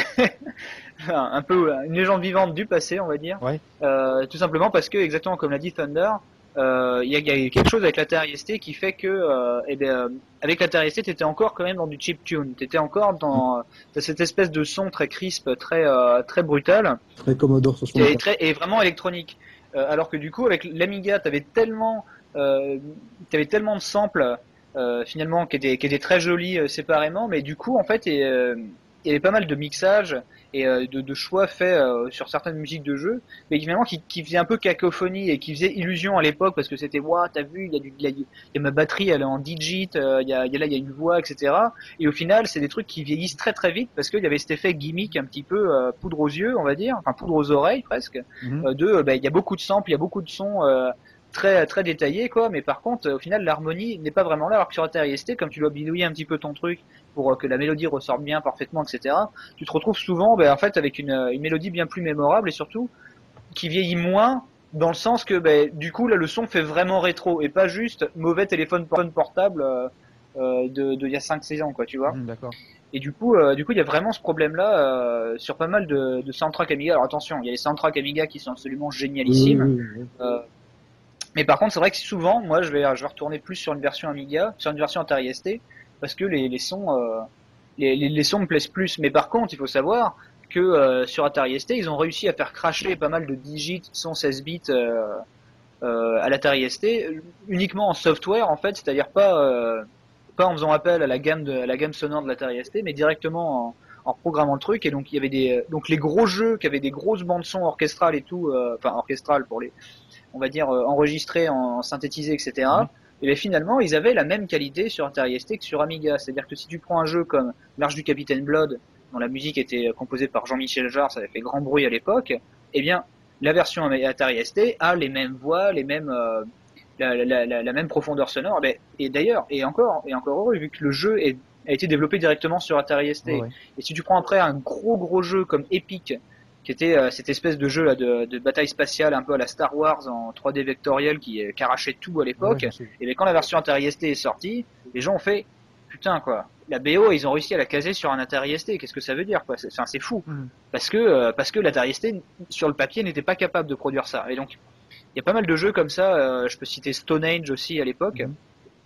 un peu une légende vivante du passé, on va dire. Ouais. Euh, tout simplement parce que, exactement comme l'a dit Thunder. Il euh, y, a, y a quelque chose avec l'Atari S T qui fait que, euh, eh bien, avec l'Atari S T, t'étais encore quand même dans du chiptune. T'étais encore dans, dans cette espèce de son très crisp, très euh, très brutal, très Commodore soixante-quatre, et, très, et vraiment électronique. Euh, alors que du coup, avec l'Amiga, t'avais tellement, euh, t'avais tellement de samples euh, finalement qui étaient, qui étaient très jolis euh, séparément, mais du coup, en fait, et, euh, il y avait pas mal de mixages et euh, de, de choix faits euh, sur certaines musiques de jeu, mais finalement qui, qui faisaient un peu cacophonie et qui faisaient illusion à l'époque parce que c'était waouh, t'as vu, il y a du, il y a, il y a ma batterie, elle est en digit, euh, il y a, il y a là, il y a une voix, et cetera. Et au final, c'est des trucs qui vieillissent très très vite parce qu'il y avait cet effet gimmick un petit peu euh, poudre aux yeux, on va dire, enfin poudre aux oreilles presque, mm-hmm. euh, de, euh, bah, il y a beaucoup de samples, il y a beaucoup de sons. Euh, très très détaillé quoi, mais par contre au final l'harmonie n'est pas vraiment là, alors que sur Atari S T, comme tu dois bidouiller un petit peu ton truc pour que la mélodie ressorte bien parfaitement, etc., tu te retrouves souvent ben, en fait avec une, une mélodie bien plus mémorable et surtout qui vieillit moins dans le sens que ben, du coup là le son fait vraiment rétro et pas juste mauvais téléphone portable euh, euh, de, de il y a cinq six ans quoi, tu vois. Mmh, d'accord. Et du coup, euh, du coup, il y a vraiment ce problème-là euh, sur pas mal de, de soundtracks Amiga. Alors attention, il y a les soundtracks Amiga qui sont absolument génialissimes. Oui, oui, oui. Euh, mais par contre, c'est vrai que souvent, moi, je vais, je vais retourner plus sur une version Amiga, sur une version Atari S T, parce que les, les sons, euh, les, les, les sons me plaisent plus. Mais par contre, il faut savoir que euh, sur Atari S T, ils ont réussi à faire cracher pas mal de digits, sons seize bits euh, euh, à l'Atari S T, uniquement en software, en fait, c'est-à-dire pas, euh, pas en faisant appel à la gamme de, à la gamme sonore de l'Atari S T, mais directement en, en programmant le truc. Et donc, il y avait des, donc les gros jeux qui avaient des grosses bandes son orchestrales et tout, euh, enfin orchestrales pour les, on va dire, euh, enregistrés, en, en synthétisé, et cetera. Mmh. Et bien finalement, ils avaient la même qualité sur Atari S T que sur Amiga. C'est-à-dire que si tu prends un jeu comme L'Arche du Capitaine Blood, dont la musique était composée par Jean-Michel Jarre, ça avait fait grand bruit à l'époque, eh bien, la version Atari S T a les mêmes voix, les mêmes, euh, la, la, la, la même profondeur sonore. Et d'ailleurs, et encore, et encore heureux, vu que le jeu est, a été développé directement sur Atari S T. Oh ouais. Et si tu prends après un gros gros jeu comme Epic, qui était euh, cette espèce de jeu là de, de bataille spatiale un peu à la Star Wars en trois D vectoriel qui, qui arrachait tout à l'époque, ouais, et bien quand la version Atari S T est sortie, les gens ont fait putain quoi, la B O ils ont réussi à la caser sur un Atari S T, qu'est-ce que ça veut dire quoi, c'est, enfin, c'est fou, mm. parce que euh, parce que l'Atari S T sur le papier n'était pas capable de produire ça, et donc il y a pas mal de jeux comme ça, euh, je peux citer Stone Age aussi à l'époque. Mm.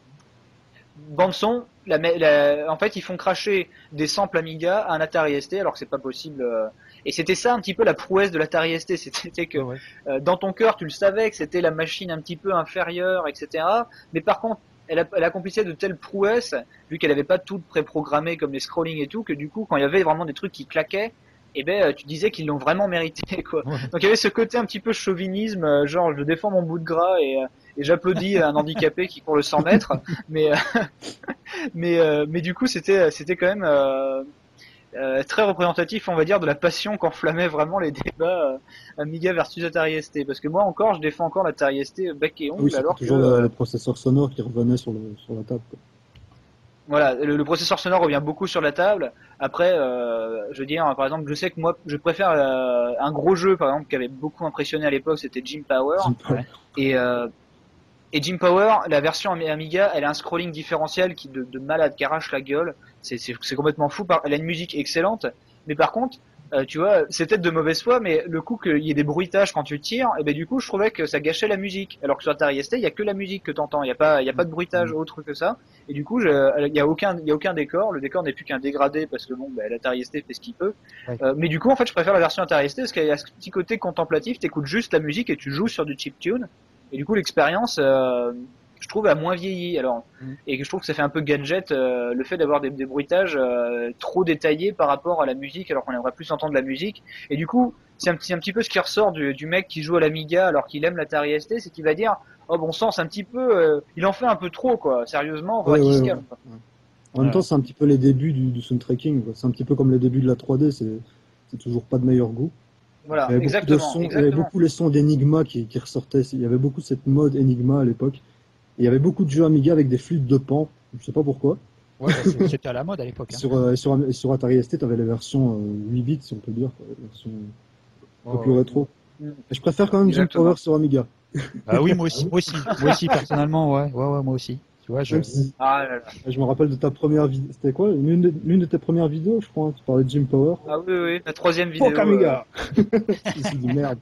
Bande son, la, la, en fait ils font cracher des samples Amiga à un Atari S T alors que c'est pas possible. Euh, et c'était ça un petit peu la prouesse de l'Atari S T, c'était que ouais. euh, dans ton cœur tu le savais que c'était la machine un petit peu inférieure, et cetera. Mais par contre elle, a, elle accomplissait de telles prouesses vu qu'elle avait pas tout préprogrammé comme les scrolling et tout, que du coup quand il y avait vraiment des trucs qui claquaient, et eh ben tu disais qu'ils l'ont vraiment mérité quoi. Ouais. Donc il y avait ce côté un petit peu chauvinisme, genre je défends mon bout de gras et et j'applaudis un handicapé qui court le cent mètres, mais mais mais du coup c'était c'était quand même euh, euh, très représentatif, on va dire, de la passion qu'enflammaient vraiment les débats euh, Amiga versus Atari S T, parce que moi encore je défends encore l'Atari S T bec et ongle, oui, alors toujours que toujours le processeur sonore qui revenait sur le sur la table quoi. Voilà, le, le processeur sonore revient beaucoup sur la table. Après, euh, je veux dire, par exemple, je sais que moi, je préfère euh, un gros jeu, par exemple, qui avait beaucoup impressionné à l'époque, c'était Jim Power. Jim Power. Et, euh, et Jim Power, la version Amiga, elle a un scrolling différentiel qui de, de malade, qui arrache la gueule. C'est, c'est, c'est complètement fou. Elle a une musique excellente, mais par contre, Euh, tu vois, c'est peut-être de mauvaise foi, mais le coup qu'il y ait des bruitages quand tu tires, et ben du coup, je trouvais que ça gâchait la musique. Alors que sur Atari S T, il y a que la musique que t'entends, il y a pas, il y a pas de bruitage autre que ça. Et du coup, je, il y a aucun, il y a aucun décor. Le décor n'est plus qu'un dégradé parce que bon, ben, l'Atari S T fait ce qu'il peut. Ouais. Euh, mais du coup, en fait, je préfère la version Atari S T parce qu'il y a ce petit côté contemplatif. T'écoutes juste la musique et tu joues sur du chiptune. Et du coup, l'expérience, euh, je trouve, a moins vieilli. Alors, mmh. et que je trouve que ça fait un peu gadget, euh, le fait d'avoir des, des bruitages euh, trop détaillés par rapport à la musique, alors qu'on aimerait plus entendre la musique. Et du coup, c'est un petit, un petit peu ce qui ressort du, du mec qui joue à l'Amiga alors qu'il aime l'Atari S T, c'est qu'il va dire, oh bon sang, c'est un petit peu, euh, il en fait un peu trop, quoi. Sérieusement, on va ouais, qu'il ouais, se calme. Ouais. En ouais. même temps, c'est un petit peu les débuts du, du sound tracking, quoi. C'est un petit peu comme les débuts de la trois D, c'est, c'est toujours pas de meilleur goût. Voilà, il y avait exactement. Beaucoup de sons, exactement. Il y avait beaucoup les sons d'Enigma qui, qui ressortaient. Il y avait beaucoup cette mode Enigma à l'époque. Et il y avait beaucoup de jeux Amiga avec des flûtes de pan. Je sais pas pourquoi. Ouais, bah c'était à la mode à l'époque. Hein. Sur, euh, sur, sur Atari S T, tu avais la version euh, huit bits, si on peut dire, quoi. La version un peu oh, plus rétro. Ouais. Et je préfère quand même Jim Power sur Amiga. Ah oui, moi aussi, moi aussi, moi aussi personnellement, ouais, ouais, ouais, moi aussi. Tu vois, je... Si... Ah là là. Je me rappelle de ta première vidéo. C'était quoi l'une de, l'une de tes premières vidéos, je crois. Tu parlais de Jim Power. Ah oui, oui, la troisième vidéo. Oh, Amiga. Euh... C'est du merde.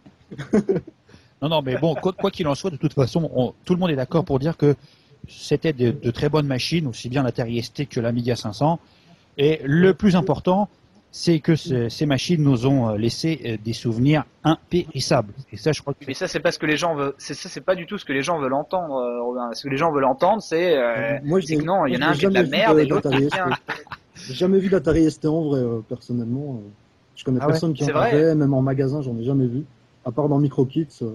Non, non, mais bon, quoi, quoi qu'il en soit, de toute façon, on, tout le monde est d'accord pour dire que c'était de, de très bonnes machines, aussi bien l'Atari S T que l'Amiga cinq cents. Et le plus important, c'est que ce, ces machines nous ont laissé des souvenirs impérissables. Et ça, je crois que... Mais ça, c'est pas ce que les gens veulent. C'est ça, c'est pas du tout ce que les gens veulent entendre, Robin. Ce que les gens veulent entendre, c'est, euh, moi, c'est que non, il y en a un qui est de la merde et l'autre qui est bien. J'ai jamais vu d'Atari S T en vrai, euh, personnellement. Je connais ah personne ouais, qui en avait, même en magasin, j'en ai jamais vu. À part dans MicroKits. Euh...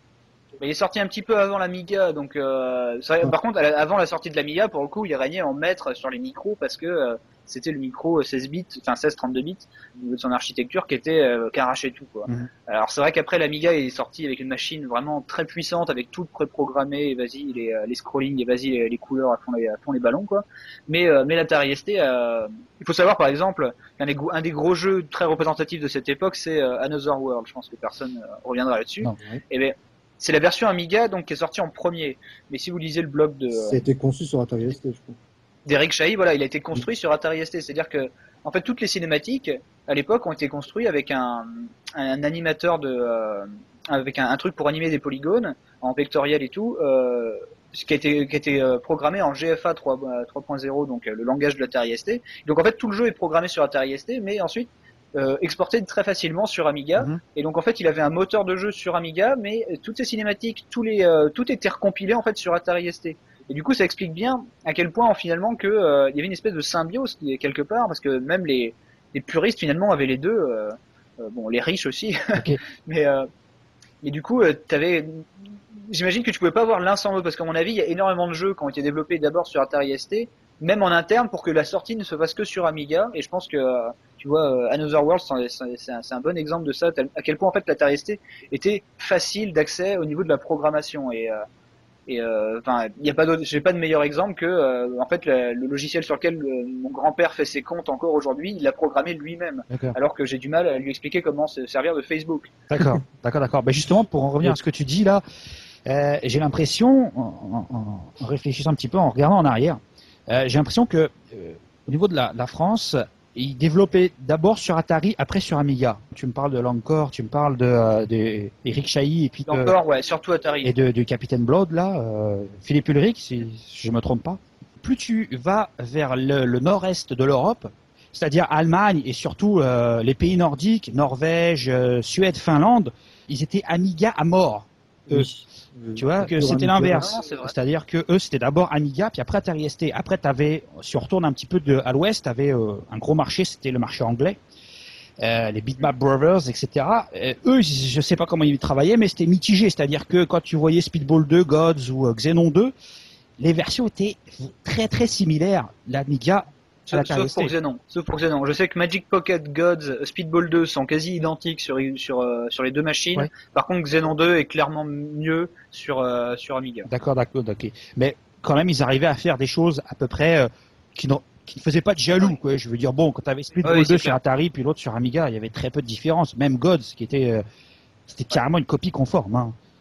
Il est sorti un petit peu avant l'Amiga, donc euh, ça, ah. par contre, avant la sortie de l'Amiga, pour le coup, il régnait en maître sur les micros parce que euh, c'était le micro seize bits, enfin seize trente-deux bits, au niveau de son architecture qui était euh, qui arrachait tout, quoi. Mm-hmm. Alors c'est vrai qu'après l'Amiga est sorti avec une machine vraiment très puissante, avec tout préprogrammé, et vas-y les, les scrollings, et vas-y les, les couleurs à fond les, à fond les ballons, quoi. Mais euh, mais l'Atari S T, euh, il faut savoir par exemple qu'un des, un des gros jeux très représentatifs de cette époque, c'est euh, Another World. Je pense que personne euh, reviendra là-dessus. Non, oui. Et ben c'est la version Amiga donc qui est sortie en premier. Mais si vous lisez le blog de, ça a été conçu sur Atari S T, je crois. D'Eric Chahi, voilà, il a été construit mmh. sur Atari S T. C'est-à-dire que, en fait, toutes les cinématiques à l'époque ont été construites avec un, un animateur de, euh, avec un, un truc pour animer des polygones en vectoriel et tout, euh, ce qui a été, qui a été euh, programmé en G F A trois point zéro, donc euh, le langage de l'Atari S T. Donc en fait, tout le jeu est programmé sur Atari S T, mais ensuite Euh, exporté très facilement sur Amiga. Mmh. Et donc en fait il avait un moteur de jeu sur Amiga, mais toutes ces cinématiques, tous les, euh, tout était recompilé en fait sur Atari S T. Et du coup ça explique bien à quel point finalement que euh, il y avait une espèce de symbiose quelque part, parce que même les, les puristes finalement avaient les deux, euh, euh, bon les riches aussi, okay. mais euh, et du coup euh, t'avais, j'imagine que tu pouvais pas avoir l'un sans l'autre, parce qu'à mon avis il y a énormément de jeux qui ont été développés d'abord sur Atari S T, même en interne, pour que la sortie ne se fasse que sur Amiga. Et je pense que euh, tu vois, euh, Another World, c'est un, c'est un bon exemple de ça, à quel point en fait l'Atari S T était facile d'accès au niveau de la programmation. Et euh, et enfin, euh, il y a pas d'autre, j'ai pas de meilleur exemple que euh, en fait le, le logiciel sur lequel le, mon grand-père fait ses comptes encore aujourd'hui, il l'a programmé lui-même. Alors que j'ai du mal à lui expliquer comment se servir de Facebook. D'accord, d'accord, d'accord. Ben justement, pour en revenir à ce que tu dis là, euh, j'ai l'impression, en, en, en réfléchissant un petit peu, en regardant en arrière, euh, j'ai l'impression que euh, au niveau de la, la France, ils développaient d'abord sur Atari, après sur Amiga. Tu me parles de l'Encore, tu me parles de, euh, de Eric Chahi et puis l'Encore, ouais, surtout Atari. Et de, de Capitaine Blood là, euh, Philippe Ulrich, si je me trompe pas. Plus tu vas vers le, le nord-est de l'Europe, c'est-à-dire Allemagne et surtout euh, les pays nordiques, Norvège, euh, Suède, Finlande, ils étaient Amiga à mort. Eux. Oui. Tu vois que c'était l'inverse, c'est-à-dire que eux c'était d'abord Amiga puis après Atari S T. Après t'avais, si on retourne un petit peu de, à l'ouest, t'avais euh, un gros marché, c'était le marché anglais, euh, les Bitmap Brothers, et cetera. Euh, eux, je sais pas comment ils travaillaient, mais c'était mitigé, c'est-à-dire que quand tu voyais Speedball deux, Gods ou euh, Xenon deux, les versions étaient très très similaires. L'Amiga. Sauf, sauf pour Xenon. Sauf pour Xenon. Je sais que Magic Pocket, Gods, Speedball deux sont quasi identiques sur sur euh, sur les deux machines. Ouais. Par contre, Xenon deux est clairement mieux sur euh, sur Amiga. D'accord, d'accord, ok. Mais quand même, ils arrivaient à faire des choses à peu près euh, qui n'ont qui ne faisaient pas de jaloux, ouais. quoi. Je veux dire, bon, quand tu avais Speedball ouais, deux sur Atari puis l'autre sur Amiga, il y avait très peu de différence. Même Gods, qui était euh, c'était carrément une copie conforme. Hein.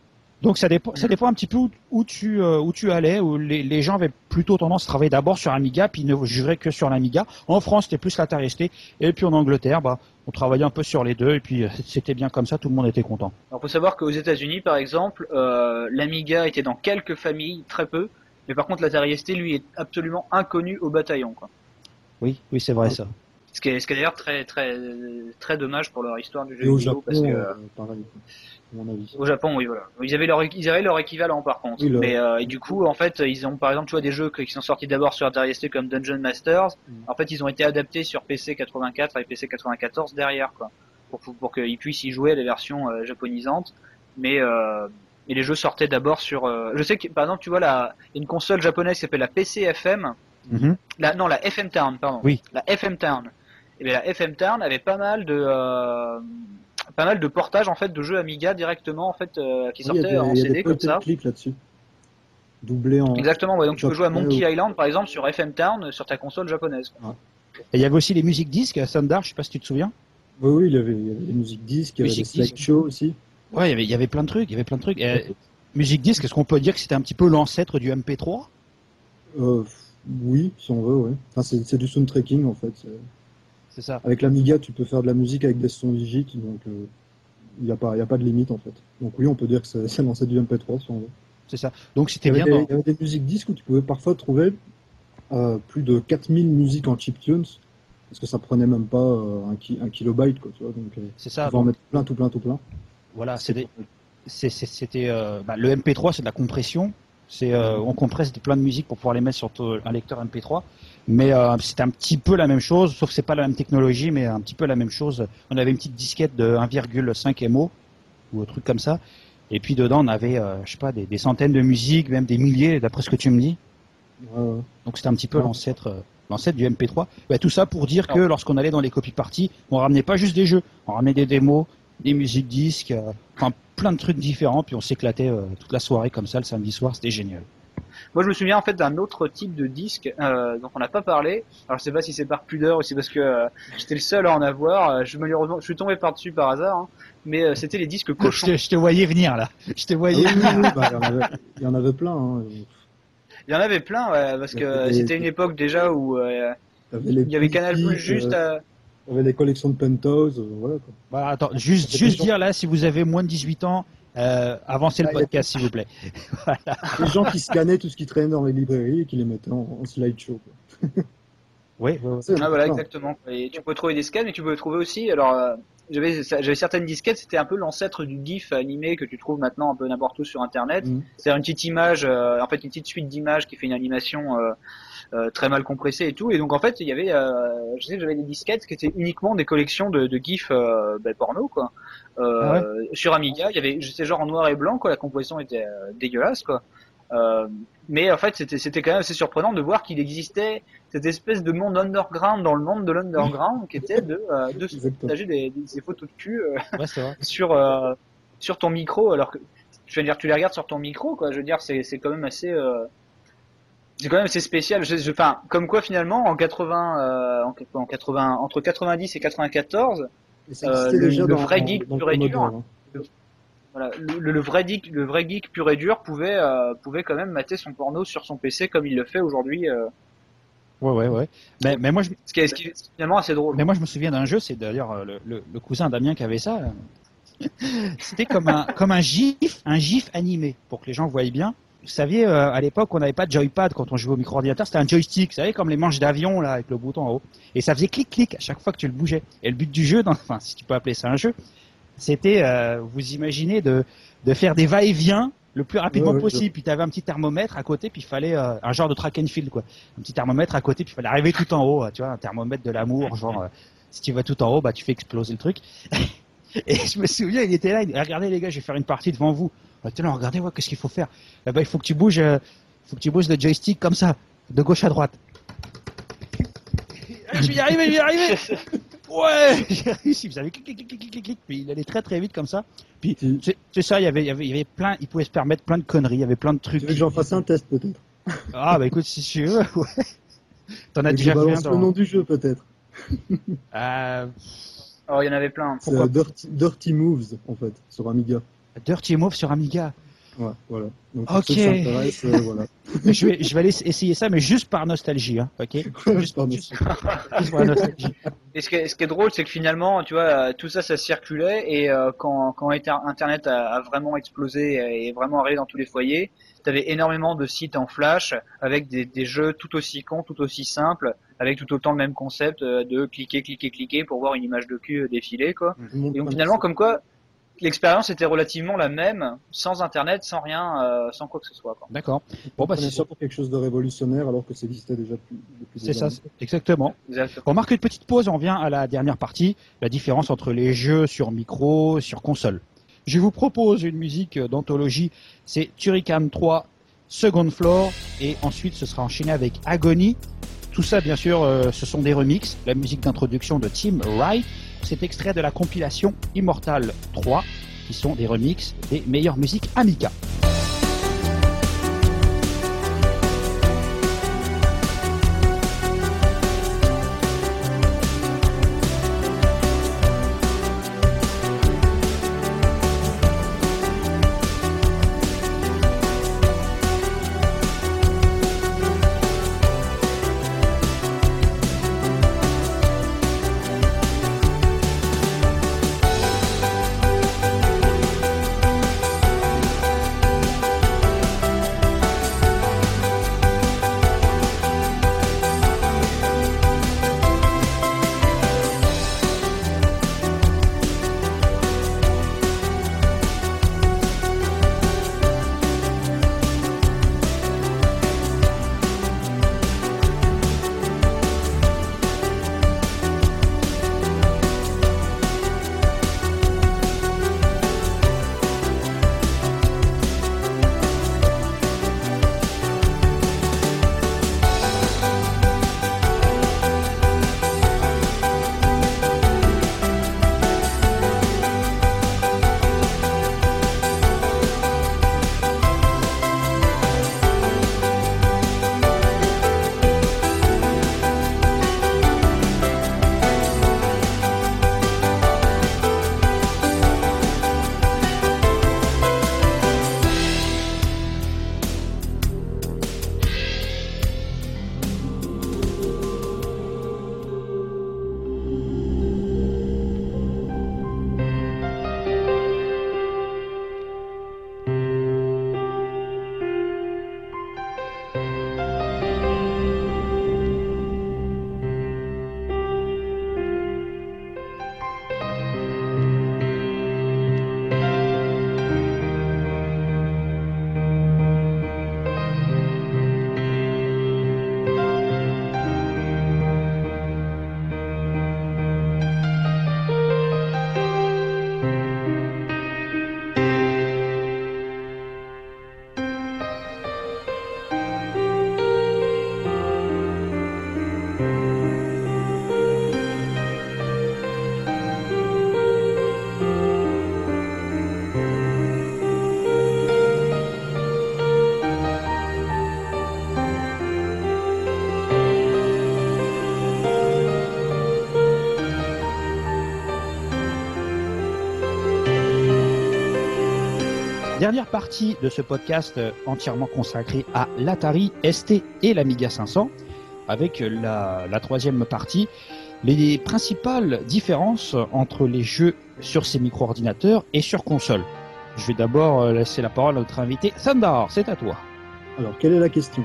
Donc ça dépend, ça dépend un petit peu où, où tu euh, où tu allais, où les, les gens avaient plutôt tendance à travailler d'abord sur Amiga, puis ne juraient que sur l'Amiga. En France, c'était plus l'Atari S T, et puis en Angleterre, bah, on travaillait un peu sur les deux, et puis c'était bien comme ça, tout le monde était content. Alors, faut savoir qu'aux États-Unis, par exemple, euh, l'Amiga était dans quelques familles, très peu, mais par contre l'Atari S T, lui, est absolument inconnu au bataillon, quoi. Oui, oui, c'est vrai ça. Ce qui est, ce qui est d'ailleurs très, très, très dommage pour leur histoire du jeu Et au vidéo, Japon, parce que euh, pareil, à mon avis. Au Japon, oui, voilà. Ils avaient leur, ils avaient leur équivalent, par contre. Oui, le... Mais euh, et du coup, en fait, ils ont, par exemple, tu vois, des jeux qui sont sortis d'abord sur Atari S T comme Dungeon Masters. Mm. En fait, ils ont été adaptés sur P C quatre-vingt-quatre et P C quatre-vingt-quatorze derrière, quoi, pour, pour qu'ils puissent y jouer à les versions euh, japonisantes. Mais euh, et les jeux sortaient d'abord sur. Euh, je sais que, par exemple, tu vois, la, une console japonaise qui s'appelle la P C F M. Mm-hmm. La, non, la F M Town, pardon. Oui. La F M Town. Et bien, la F M Town avait pas mal de. Euh, pas mal de portages en fait de jeux Amiga directement en fait euh, qui sortaient oui, des, en C D comme ça. Clics là-dessus. Doublé en. Exactement, ouais, donc tu peux jouer à Monkey ou... Island par exemple sur F M Town sur ta console japonaise. Ouais. Et il y avait aussi les musiques disques à Sundar, je sais pas si tu te souviens. Oui, oui, il y avait, il y avait les musiques disques, il y avait les slideshows aussi. Ouais, il y avait, il y avait plein de trucs, il y avait plein de trucs. Et, musique disque, est-ce qu'on peut dire que c'était un petit peu l'ancêtre du M P trois? euh, Oui, si on veut, ouais. Enfin, c'est, c'est du soundtracking en fait. C'est... c'est ça. Avec l'Amiga, tu peux faire de la musique avec des sons digits, donc. Euh... Il n'y a pas, il y a pas de limite en fait. Donc oui, on peut dire que c'est, c'est l'ancêtre du M P trois si on veut. C'est ça. Donc c'était il y bien. Des, dans... Il y avait des musiques disques où tu pouvais parfois trouver euh, plus de quatre mille musiques en chiptunes, parce que ça prenait même pas euh, un, ki- un kilobyte, quoi, tu vois. Donc euh, c'est ça. Tu pouvais en mettre plein, tout plein, tout plein. Voilà, c'est des... c'est, c'est, c'était euh, bah, le M P trois, c'est de la compression. C'est, euh, on compresse plein de musiques pour pouvoir les mettre sur un lecteur M P trois. Mais euh, c'est un petit peu la même chose, sauf que c'est pas la même technologie, mais un petit peu la même chose. On avait une petite disquette de un virgule cinq M O ou un truc comme ça. Et puis dedans, on avait, euh, je sais pas, des, des centaines de musiques, même des milliers, d'après ce que tu me dis. Ouais, ouais. Donc c'était un petit peu ouais. l'ancêtre, euh, l'ancêtre du M P trois. Bah, tout ça pour dire que lorsqu'on allait dans les copy parties, on ramenait pas juste des jeux, on ramenait des démos, des musiques disques, euh, enfin plein de trucs différents, puis on s'éclatait euh, toute la soirée comme ça le samedi soir, c'était génial. Moi, je me souviens en fait d'un autre type de disque euh, dont on n'a pas parlé. Alors, je sais pas si c'est par pudeur ou si c'est parce que euh, j'étais le seul à en avoir. Je malheureusement, je suis tombé par dessus par hasard. Hein, mais euh, c'était les disques cochons. Je te, je te voyais venir là. Je te voyais ah, venir. Oui, oui, bah, il, y en avait, il y en avait plein. Hein. Il y en avait plein, ouais, parce que des, c'était une époque déjà où euh, il y avait Canal Plus juste. Euh... À... Il y avait des collections de Penthouse, euh, voilà quoi. Bah, attends, juste, juste dire là, si vous avez moins de dix-huit ans, euh, avancez le ah, podcast s'il vous plaît. Voilà. Les gens qui scannaient tout ce qui traînait dans les librairies et qui les mettaient en, en slideshow. Quoi. Oui, ouais, ouais. Ah, voilà, exactement. Et tu peux trouver des scans, mais tu peux trouver aussi. Alors, euh, j'avais, j'avais certaines disquettes, c'était un peu l'ancêtre du GIF animé que tu trouves maintenant un peu n'importe où sur Internet. Mmh. C'est-à-dire une petite image, euh, en fait, une petite suite d'images qui fait une animation. Euh, Euh, très mal compressé et tout, et donc en fait il y avait euh, je sais que j'avais des disquettes qui étaient uniquement des collections de, de gifs euh, ben, porno quoi euh, ah ouais. Sur Amiga il y avait c'était genre en noir et blanc quoi, la composition était euh, dégueulasse quoi euh, mais en fait c'était c'était quand même assez surprenant de voir qu'il existait cette espèce de monde underground dans le monde de l'underground qui était de euh, de se partager des, des, des photos de cul euh, ouais, c'est vrai. sur euh, sur ton micro, alors que je veux dire tu les regardes sur ton micro quoi, je veux dire c'est c'est quand même assez euh, c'est quand même assez spécial. Je, je, enfin, comme quoi finalement en quatre-vingts, euh, en, en quatre-vingts, entre quatre-vingt-dix et quatre-vingt-quatorze, euh, le, le vrai dans, geek dans pur et dur, hein. le, voilà, le, le vrai geek, le vrai geek pur et dur pouvait, euh, pouvait quand même mater son porno sur son P C comme il le fait aujourd'hui. Euh. Ouais, ouais, ouais. Mais, mais moi, je... ce qui est, ce qui est finalement assez drôle. Mais moi, je me souviens d'un jeu, c'est d'ailleurs le, le, le cousin Damien qui avait ça. C'était comme un, comme un gif, un gif animé pour que les gens voient bien. Vous saviez, euh, à l'époque, on n'avait pas de joypad quand on jouait au micro-ordinateur, c'était un joystick, vous savez, comme les manches d'avion, là, avec le bouton en haut. Et ça faisait clic-clic à chaque fois que tu le bougeais. Et le but du jeu, dans, enfin, si tu peux appeler ça un jeu, c'était, euh, vous imaginez, de, de faire des va-et-vient le plus rapidement ouais, ouais, possible. Je... Puis tu avais un petit thermomètre à côté, puis il fallait, euh, un genre de track and field, quoi. Un petit thermomètre à côté, puis il fallait arriver tout en haut, tu vois, un thermomètre de l'amour, genre, euh, si tu vas tout en haut, bah, tu fais exploser le truc. Et je me souviens, il était là, il regardez les gars, je vais faire une partie devant vous. Maintenant, regardez, ouais, qu'est-ce qu'il faut faire? Eh ben, il faut que tu bouges, euh, faut que tu bouges le joystick comme ça, de gauche à droite. Je vais y arriver, je vais y arriver. Ouais, j'ai réussi. Vous savez, clic, clic, clic, clic, clic, clic. Puis il allait très très vite comme ça. Puis c'est, c'est ça, il y avait, il y avait, il y avait plein, il pouvait se permettre plein de conneries, il y avait plein de trucs. Tu veux que j'en fasse un test peut-être? Ah bah écoute, si tu veux, ouais. T'en as Et déjà fait un. Dans... le nom du jeu peut-être. Euh... Oh, il y en avait plein. C'est uh, Dirty, Dirty Moves en fait sur Amiga. Dirty Moves sur Amiga. Ouais, voilà. Donc, ok. ceux qui s'intéressent, euh, voilà. je vais, je vais aller essayer ça, mais juste par nostalgie, hein, ok. Juste par nostalgie. Juste par nostalgie. Et ce qui est, ce qui est drôle, c'est que finalement, tu vois, tout ça, ça circulait, et euh, quand, quand Internet a, a vraiment explosé et vraiment arrivé dans tous les foyers, t'avais énormément de sites en flash avec des, des jeux tout aussi cons, tout aussi simples, avec tout autant le même concept euh, de cliquer, cliquer, cliquer pour voir une image de cul défiler, quoi. Et donc finalement, comme quoi, l'expérience était relativement la même, sans Internet, sans rien, euh, sans quoi que ce soit. D'accord. Bon, bah, c'est ça pour quelque chose de révolutionnaire alors que ça existait déjà depuis, depuis C'est ça, exactement. exactement. On marque une petite pause, on vient à la dernière partie, la différence entre les jeux sur micro, sur console. Je vous propose une musique d'anthologie, c'est Turrican trois, Second Floor, et ensuite ce sera enchaîné avec Agony. Tout ça, bien sûr, euh, ce sont des remixes, la musique d'introduction de Tim Wright. C'est extrait de la compilation Immortal trois, qui sont des remixes des meilleures musiques Amiga. Dernière partie de ce podcast entièrement consacré à l'Atari S T et l'Amiga cinq cents, avec la, la troisième partie, les principales différences entre les jeux sur ces micro-ordinateurs et sur console. Je vais d'abord laisser la parole à notre invité. Thunder, c'est à toi. Alors, quelle est la question?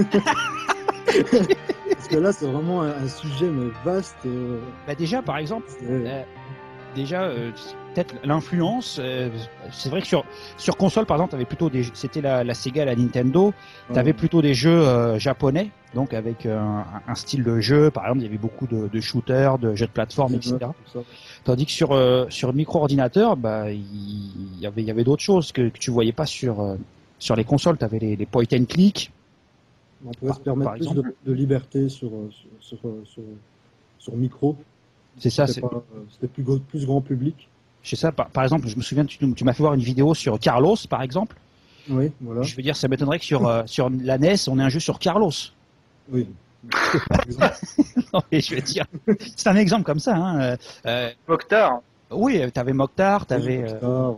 Parce que là, c'est vraiment un, un sujet mais vaste. Euh... Bah déjà, par exemple, euh, déjà, euh, peut-être l'influence. Euh, c'est vrai que sur sur console, par exemple, t'avais plutôt des, c'était la, la Sega, la Nintendo. T'avais ouais. plutôt des jeux euh, japonais, donc avec euh, un, un style de jeu. Par exemple, il y avait beaucoup de, de shooters, de jeux de plateforme, et cetera. Ouais, Tandis que sur euh, sur micro-ordinateur, bah il y avait il y avait d'autres choses que, que tu voyais pas sur euh, sur les consoles. T'avais les, les point and click. On pouvait par, se permettre plus de, de liberté sur sur sur, sur, sur micro. C'est ça. C'était, c'est... pas, c'était plus, plus grand public. C'est ça. Par, par exemple, je me souviens, tu, tu m'as fait voir une vidéo sur Carlos, par exemple. Oui, voilà. Je veux dire, ça m'étonnerait que sur euh, sur la N E S, on ait un jeu sur Carlos. Oui. Non, mais je veux dire, c'est un exemple comme ça. Hein. Euh, Mokhtar. Oui, t'avais Mokhtar, t'avais. Oui, Mokhtar,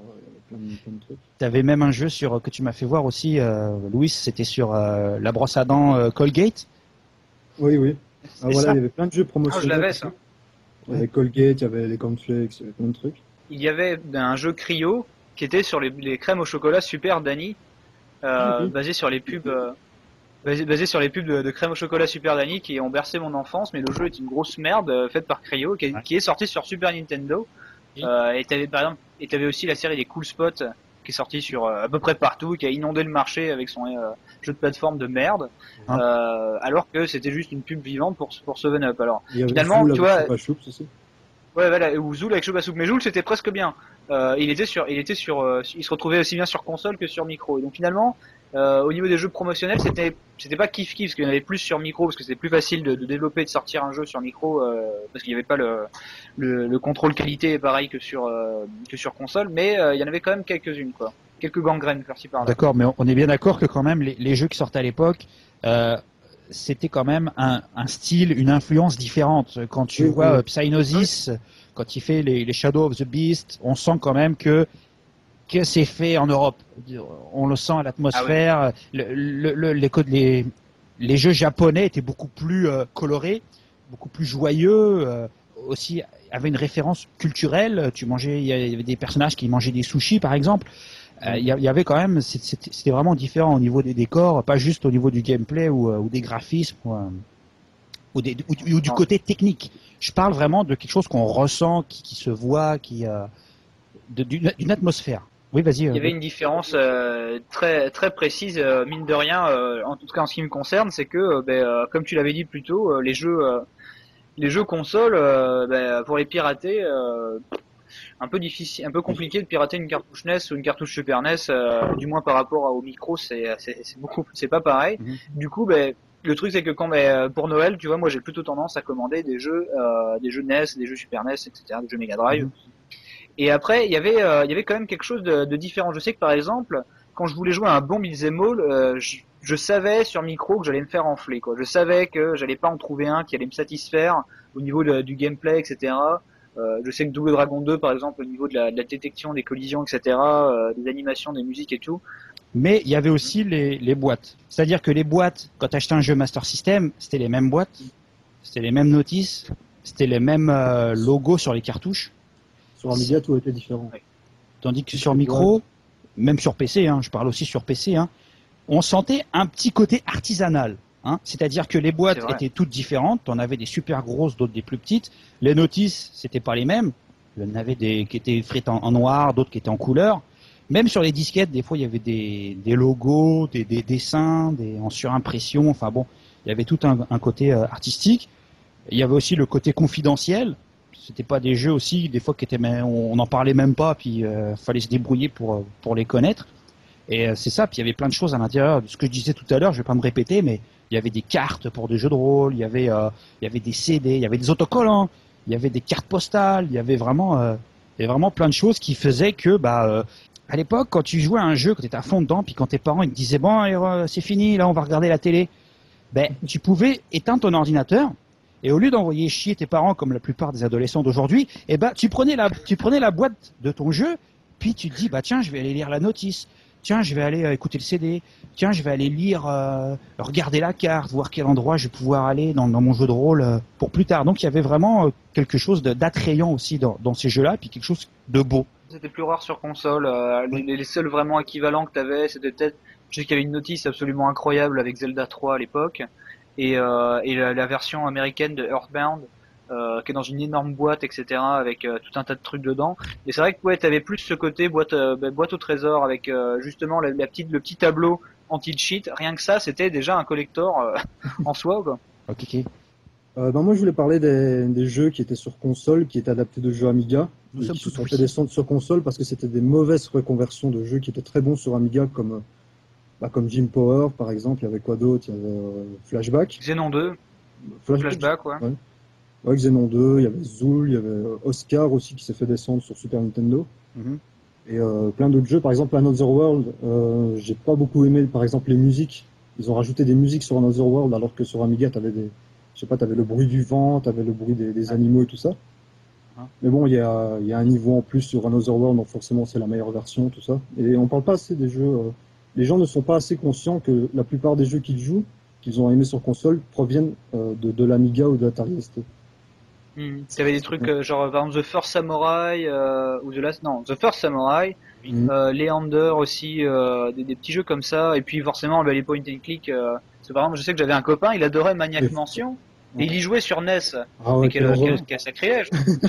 plein de, plein de trucs. Tu avais même un jeu sur, que tu m'as fait voir aussi, euh, Louis, c'était sur euh, la brosse à dents euh, Colgate. Oui, oui. Ah, voilà, il y avait plein de jeux promotionnels. Ah, je l'avais, ça. Il y avait Colgate, il y avait les cornflakes, il y avait plein de trucs. Il y avait un jeu Cryo qui était sur les, les crèmes au chocolat Super Danny, euh, ah, oui. basé sur les pubs, euh, basé, basé sur les pubs de, de crème au chocolat Super Danny qui ont bercé mon enfance, mais le jeu est une grosse merde euh, faite par Cryo qui, ouais. qui est sorti sur Super Nintendo. Oui. Euh, et t'avais par exemple, et t'avais aussi la série des Cool Spots qui est sortie sur euh, à peu près partout, qui a inondé le marché avec son euh, jeu de plateforme de merde, hein. euh, alors que c'était juste une pub vivante pour pour seven up. Alors finalement, tu vois. Ouais, voilà, ou Zool avec Choupa Soup. Mais Zool, c'était presque bien. Euh, il était sur, il était sur, euh, il se retrouvait aussi bien sur console que sur micro. Et donc finalement, euh, au niveau des jeux promotionnels, c'était, c'était pas kiff kiff parce qu'il y en avait plus sur micro parce que c'était plus facile de, de développer et de sortir un jeu sur micro euh, parce qu'il n'y avait pas le, le, le contrôle qualité pareil que sur, euh, que sur console. Mais euh, il y en avait quand même quelques-unes, quoi. Quelques gangrènes par-ci par-là. D'accord, mais on est bien d'accord que quand même les, les jeux qui sortaient à l'époque. Euh, c'était quand même un, un style, une influence différente. Quand tu oui, vois oui. Psygnosis, oui. quand il fait les, les Shadow of the Beast, on sent quand même que que c'est fait en Europe. On le sent à l'atmosphère. Ah oui. le, le, le, les, les, les jeux japonais étaient beaucoup plus euh, colorés, beaucoup plus joyeux. Euh, aussi, avaient une référence culturelle. Tu mangeais, il y avait des personnages qui mangeaient des sushis, par exemple. Il euh, y, y avait quand même, c'était, c'était vraiment différent au niveau des décors, pas juste au niveau du gameplay ou, ou des graphismes ou, ou, des, ou, ou du côté technique. Je parle vraiment de quelque chose qu'on ressent, qui, qui se voit, qui euh, de, d'une, d'une atmosphère. Oui, vas-y. Il y avait une différence euh, très très précise, euh, mine de rien, euh, en tout cas en ce qui me concerne, c'est que, euh, ben, euh, comme tu l'avais dit plus tôt, euh, les jeux, euh, les jeux consoles, euh, ben, pour les pirater. Euh, un peu difficile, un peu compliqué de pirater une cartouche N E S ou une cartouche Super N E S, euh, du moins par rapport au micro, c'est, c'est, c'est beaucoup, c'est pas pareil. Mm-hmm. Du coup, ben, le truc c'est que quand, ben, pour Noël, tu vois, moi j'ai plutôt tendance à commander des jeux, euh, des jeux N E S, des jeux Super N E S, et cetera, des jeux Mega Drive. Mm-hmm. Et après, il y avait, euh, il y avait quand même quelque chose de, de différent. Je sais que par exemple, quand je voulais jouer à un bon beat'em all, euh, je, je savais sur micro que j'allais me faire enfler, quoi. Je savais que j'allais pas en trouver un qui allait me satisfaire au niveau de, du gameplay, et cetera. Euh, je sais que Double Dragon deux, par exemple, au niveau de la, de la détection des collisions, et cetera, euh, des animations, des musiques et tout. Mais il y avait aussi les, les boîtes. C'est-à-dire que les boîtes, quand tu achetais un jeu Master System, c'était les mêmes boîtes, c'était les mêmes notices, c'était les mêmes euh, logos sur les cartouches. Sur Amiga, tout était différent. Oui. Tandis que sur micro, même sur P C, hein, je parle aussi sur P C, hein, on sentait un petit côté artisanal. Hein, c'est-à-dire que les boîtes étaient toutes différentes. On avait des super grosses, d'autres des plus petites. Les notices, c'était pas les mêmes. Il y en avait des qui étaient faites en, en noir, d'autres qui étaient en couleur. Même sur les disquettes, des fois, il y avait des, des logos, des, des dessins, des en surimpression. Enfin bon, il y avait tout un, un côté euh, artistique. Il y avait aussi le côté confidentiel. C'était pas des jeux aussi, des fois qui étaient, on n'en parlait même pas, puis euh, fallait se débrouiller pour pour les connaître. Et euh, c'est ça. Puis il y avait plein de choses à l'intérieur. Ce que je disais tout à l'heure, je vais pas me répéter, mais il y avait des cartes pour des jeux de rôle, il y avait, euh, il y avait des C D, il y avait des autocollants, il y avait des cartes postales, il y avait vraiment, euh, il y avait vraiment plein de choses qui faisaient que, bah, euh, à l'époque, quand tu jouais à un jeu, quand tu étais à fond dedans, puis quand tes parents ils te disaient bon, allez, euh, c'est fini, là on va regarder la télé, ben, tu pouvais éteindre ton ordinateur et au lieu d'envoyer chier tes parents comme la plupart des adolescents d'aujourd'hui, eh ben, tu prenais la, tu prenais la boîte de ton jeu, puis tu te dis bah tiens, je vais aller lire la notice. Tiens, je vais aller euh, écouter le C D. Tiens, je vais aller lire, euh, regarder la carte, voir quel endroit je vais pouvoir aller dans, dans mon jeu de rôle euh, pour plus tard. Donc, il y avait vraiment euh, quelque chose de, d'attrayant aussi dans, dans ces jeux-là, puis quelque chose de beau. C'était plus rare sur console. Euh, oui. les, les seuls vraiment équivalents que tu avais, c'était peut-être... Je sais qu'il y avait une notice absolument incroyable avec Zelda trois à l'époque, et, euh, et la, la version américaine de Earthbound, Euh, qui est dans une énorme boîte, et cetera, avec euh, tout un tas de trucs dedans. Et c'est vrai que ouais, t'avais plus ce côté boîte, euh, boîte au trésor avec euh, justement la, la petite, le petit tableau anti-cheat. Rien que ça, c'était déjà un collector euh, en soi, quoi. Ok. Euh, ben moi, je voulais parler des, des jeux qui étaient sur console, qui étaient adaptés de jeux Amiga, Nous sommes qui se sont fait descendre sur console parce que c'était des mauvaises reconversions de jeux qui étaient très bons sur Amiga, comme bah, comme Jim Power, par exemple. Il y avait quoi d'autre? Il y avait euh, Flashback. Xenon deux. Flashback, Flashback ouais. ouais. Ouais, Xenon deux, il y avait Zool, il y avait Oscar aussi qui s'est fait descendre sur Super Nintendo. Mm-hmm. Et euh, plein d'autres jeux, par exemple Another World, euh, j'ai pas beaucoup aimé par exemple les musiques. Ils ont rajouté des musiques sur Another World alors que sur Amiga t'avais des, je sais pas, t'avais le bruit du vent, t'avais le bruit des, des animaux et tout ça. Hein. Mais bon, il y a, y a un niveau en plus sur Another World, donc forcément c'est la meilleure version, tout ça. Et on parle pas assez des jeux. Euh, les gens ne sont pas assez conscients que la plupart des jeux qu'ils jouent, qu'ils ont aimés sur console, proviennent euh, de, de l'Amiga ou de l'Atari S T. Mmh. Il y avait des trucs euh, genre par exemple The First Samurai euh, ou The Last, non, The First Samurai, mmh. euh, Leander aussi, euh, des, des petits jeux comme ça. Et puis forcément les point and click. Euh, c'est par exemple, je sais que j'avais un copain, il adorait Maniac et Mansion. Et il y jouait sur N E S. Ah ouais, quel, quel, quel sacrilège.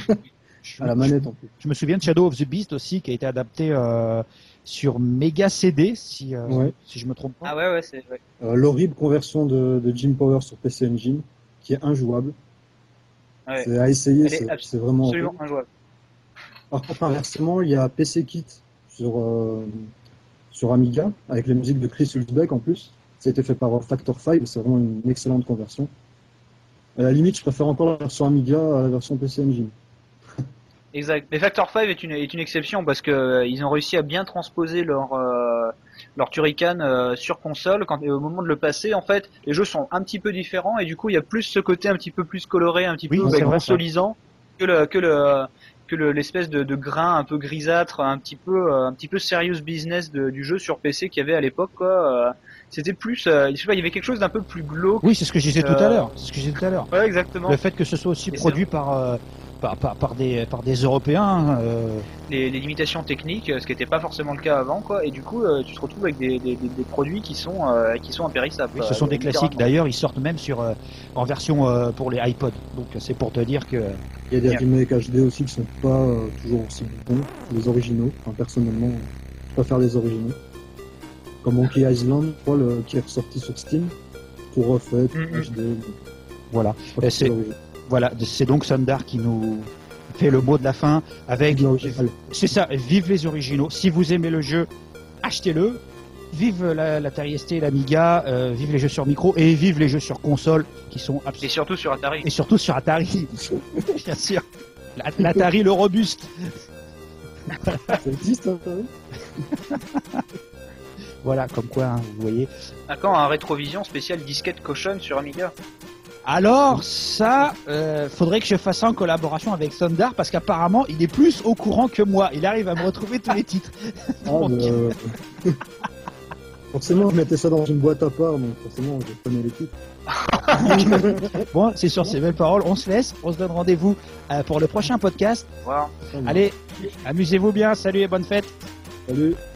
À la manette en plus. Je me souviens de Shadow of the Beast aussi, qui a été adapté euh, sur Mega C D, si, euh, ouais. si je me trompe pas. Ah ouais, ouais, c'est. Ouais. Euh, L'horrible conversion de, de Jim Power sur P C Engine, qui est injouable. Ouais. C'est à essayer, c'est, abs- c'est vraiment absolument injouable. Par contre, inversement, il y a P C Kit sur euh, sur Amiga avec les musiques de Chris Hulsbeck en plus. Ça a été fait par Factor cinq, c'est vraiment une excellente conversion. À la limite, je préfère encore la version Amiga à la version P C Engine. Exact. Mais Factor cinq est une est une exception parce que euh, ils ont réussi à bien transposer leur euh, leur Turrican euh, sur console. Quand au moment de le passer, en fait, les jeux sont un petit peu différents et du coup, il y a plus ce côté un petit peu plus coloré, un petit oui, peu bah, consolisant que le que le que le, l'espèce de, de grain un peu grisâtre, un petit peu un petit peu serious business de, du jeu sur P C qu'il y avait à l'époque, quoi. C'était plus, euh, je sais pas, il y avait quelque chose d'un peu plus glauque. Oui, c'est ce que je disais euh... tout à l'heure. C'est ce que je disais tout à l'heure. Ouais, exactement. Le fait que ce soit aussi et produit par, euh, par par par des par des Européens. Euh... Les, les limitations techniques, ce qui n'était pas forcément le cas avant, quoi. Et du coup, euh, tu te retrouves avec des des, des, des produits qui sont euh, qui sont impérissables. Oui, ce sont euh, des classiques. D'ailleurs, ils sortent même sur euh, en version euh, pour les iPods. Donc c'est pour te dire que. Il y a des remakes H D aussi qui sont pas euh, toujours aussi bons, les originaux. Enfin, personnellement, je préfère les originaux. Comme Monkey Island, je crois, le, qui est ressorti sur Steam, tout refait, tout mm-hmm. H D. Voilà. Et c'est, voilà, c'est donc Sundar qui nous fait le mot de la fin avec. C'est ça, vive les originaux. Si vous aimez le jeu, achetez-le. Vive la, la Atari S T et l'Amiga, euh, vive les jeux sur micro et vive les jeux sur console qui sont absolument. Et surtout sur Atari. Et surtout sur Atari. Bien sûr. La, L'Atari, le robuste. Ça existe, Atari. Voilà, comme quoi, hein, vous voyez. À quand un rétrovision spécial disquette cochonne sur Amiga? Alors, ça, euh, faudrait que je fasse ça en collaboration avec Sundar, parce qu'apparemment, il est plus au courant que moi. Il arrive à me retrouver tous les titres. Ah, donc... euh... Forcément, je mettais ça dans une boîte à part, donc forcément, je connais les titres. Bon, c'est sur ces belles paroles, on se laisse, on se donne rendez-vous euh, pour le prochain podcast. Wow. Allez, amusez-vous bien, salut et bonne fête. Salut.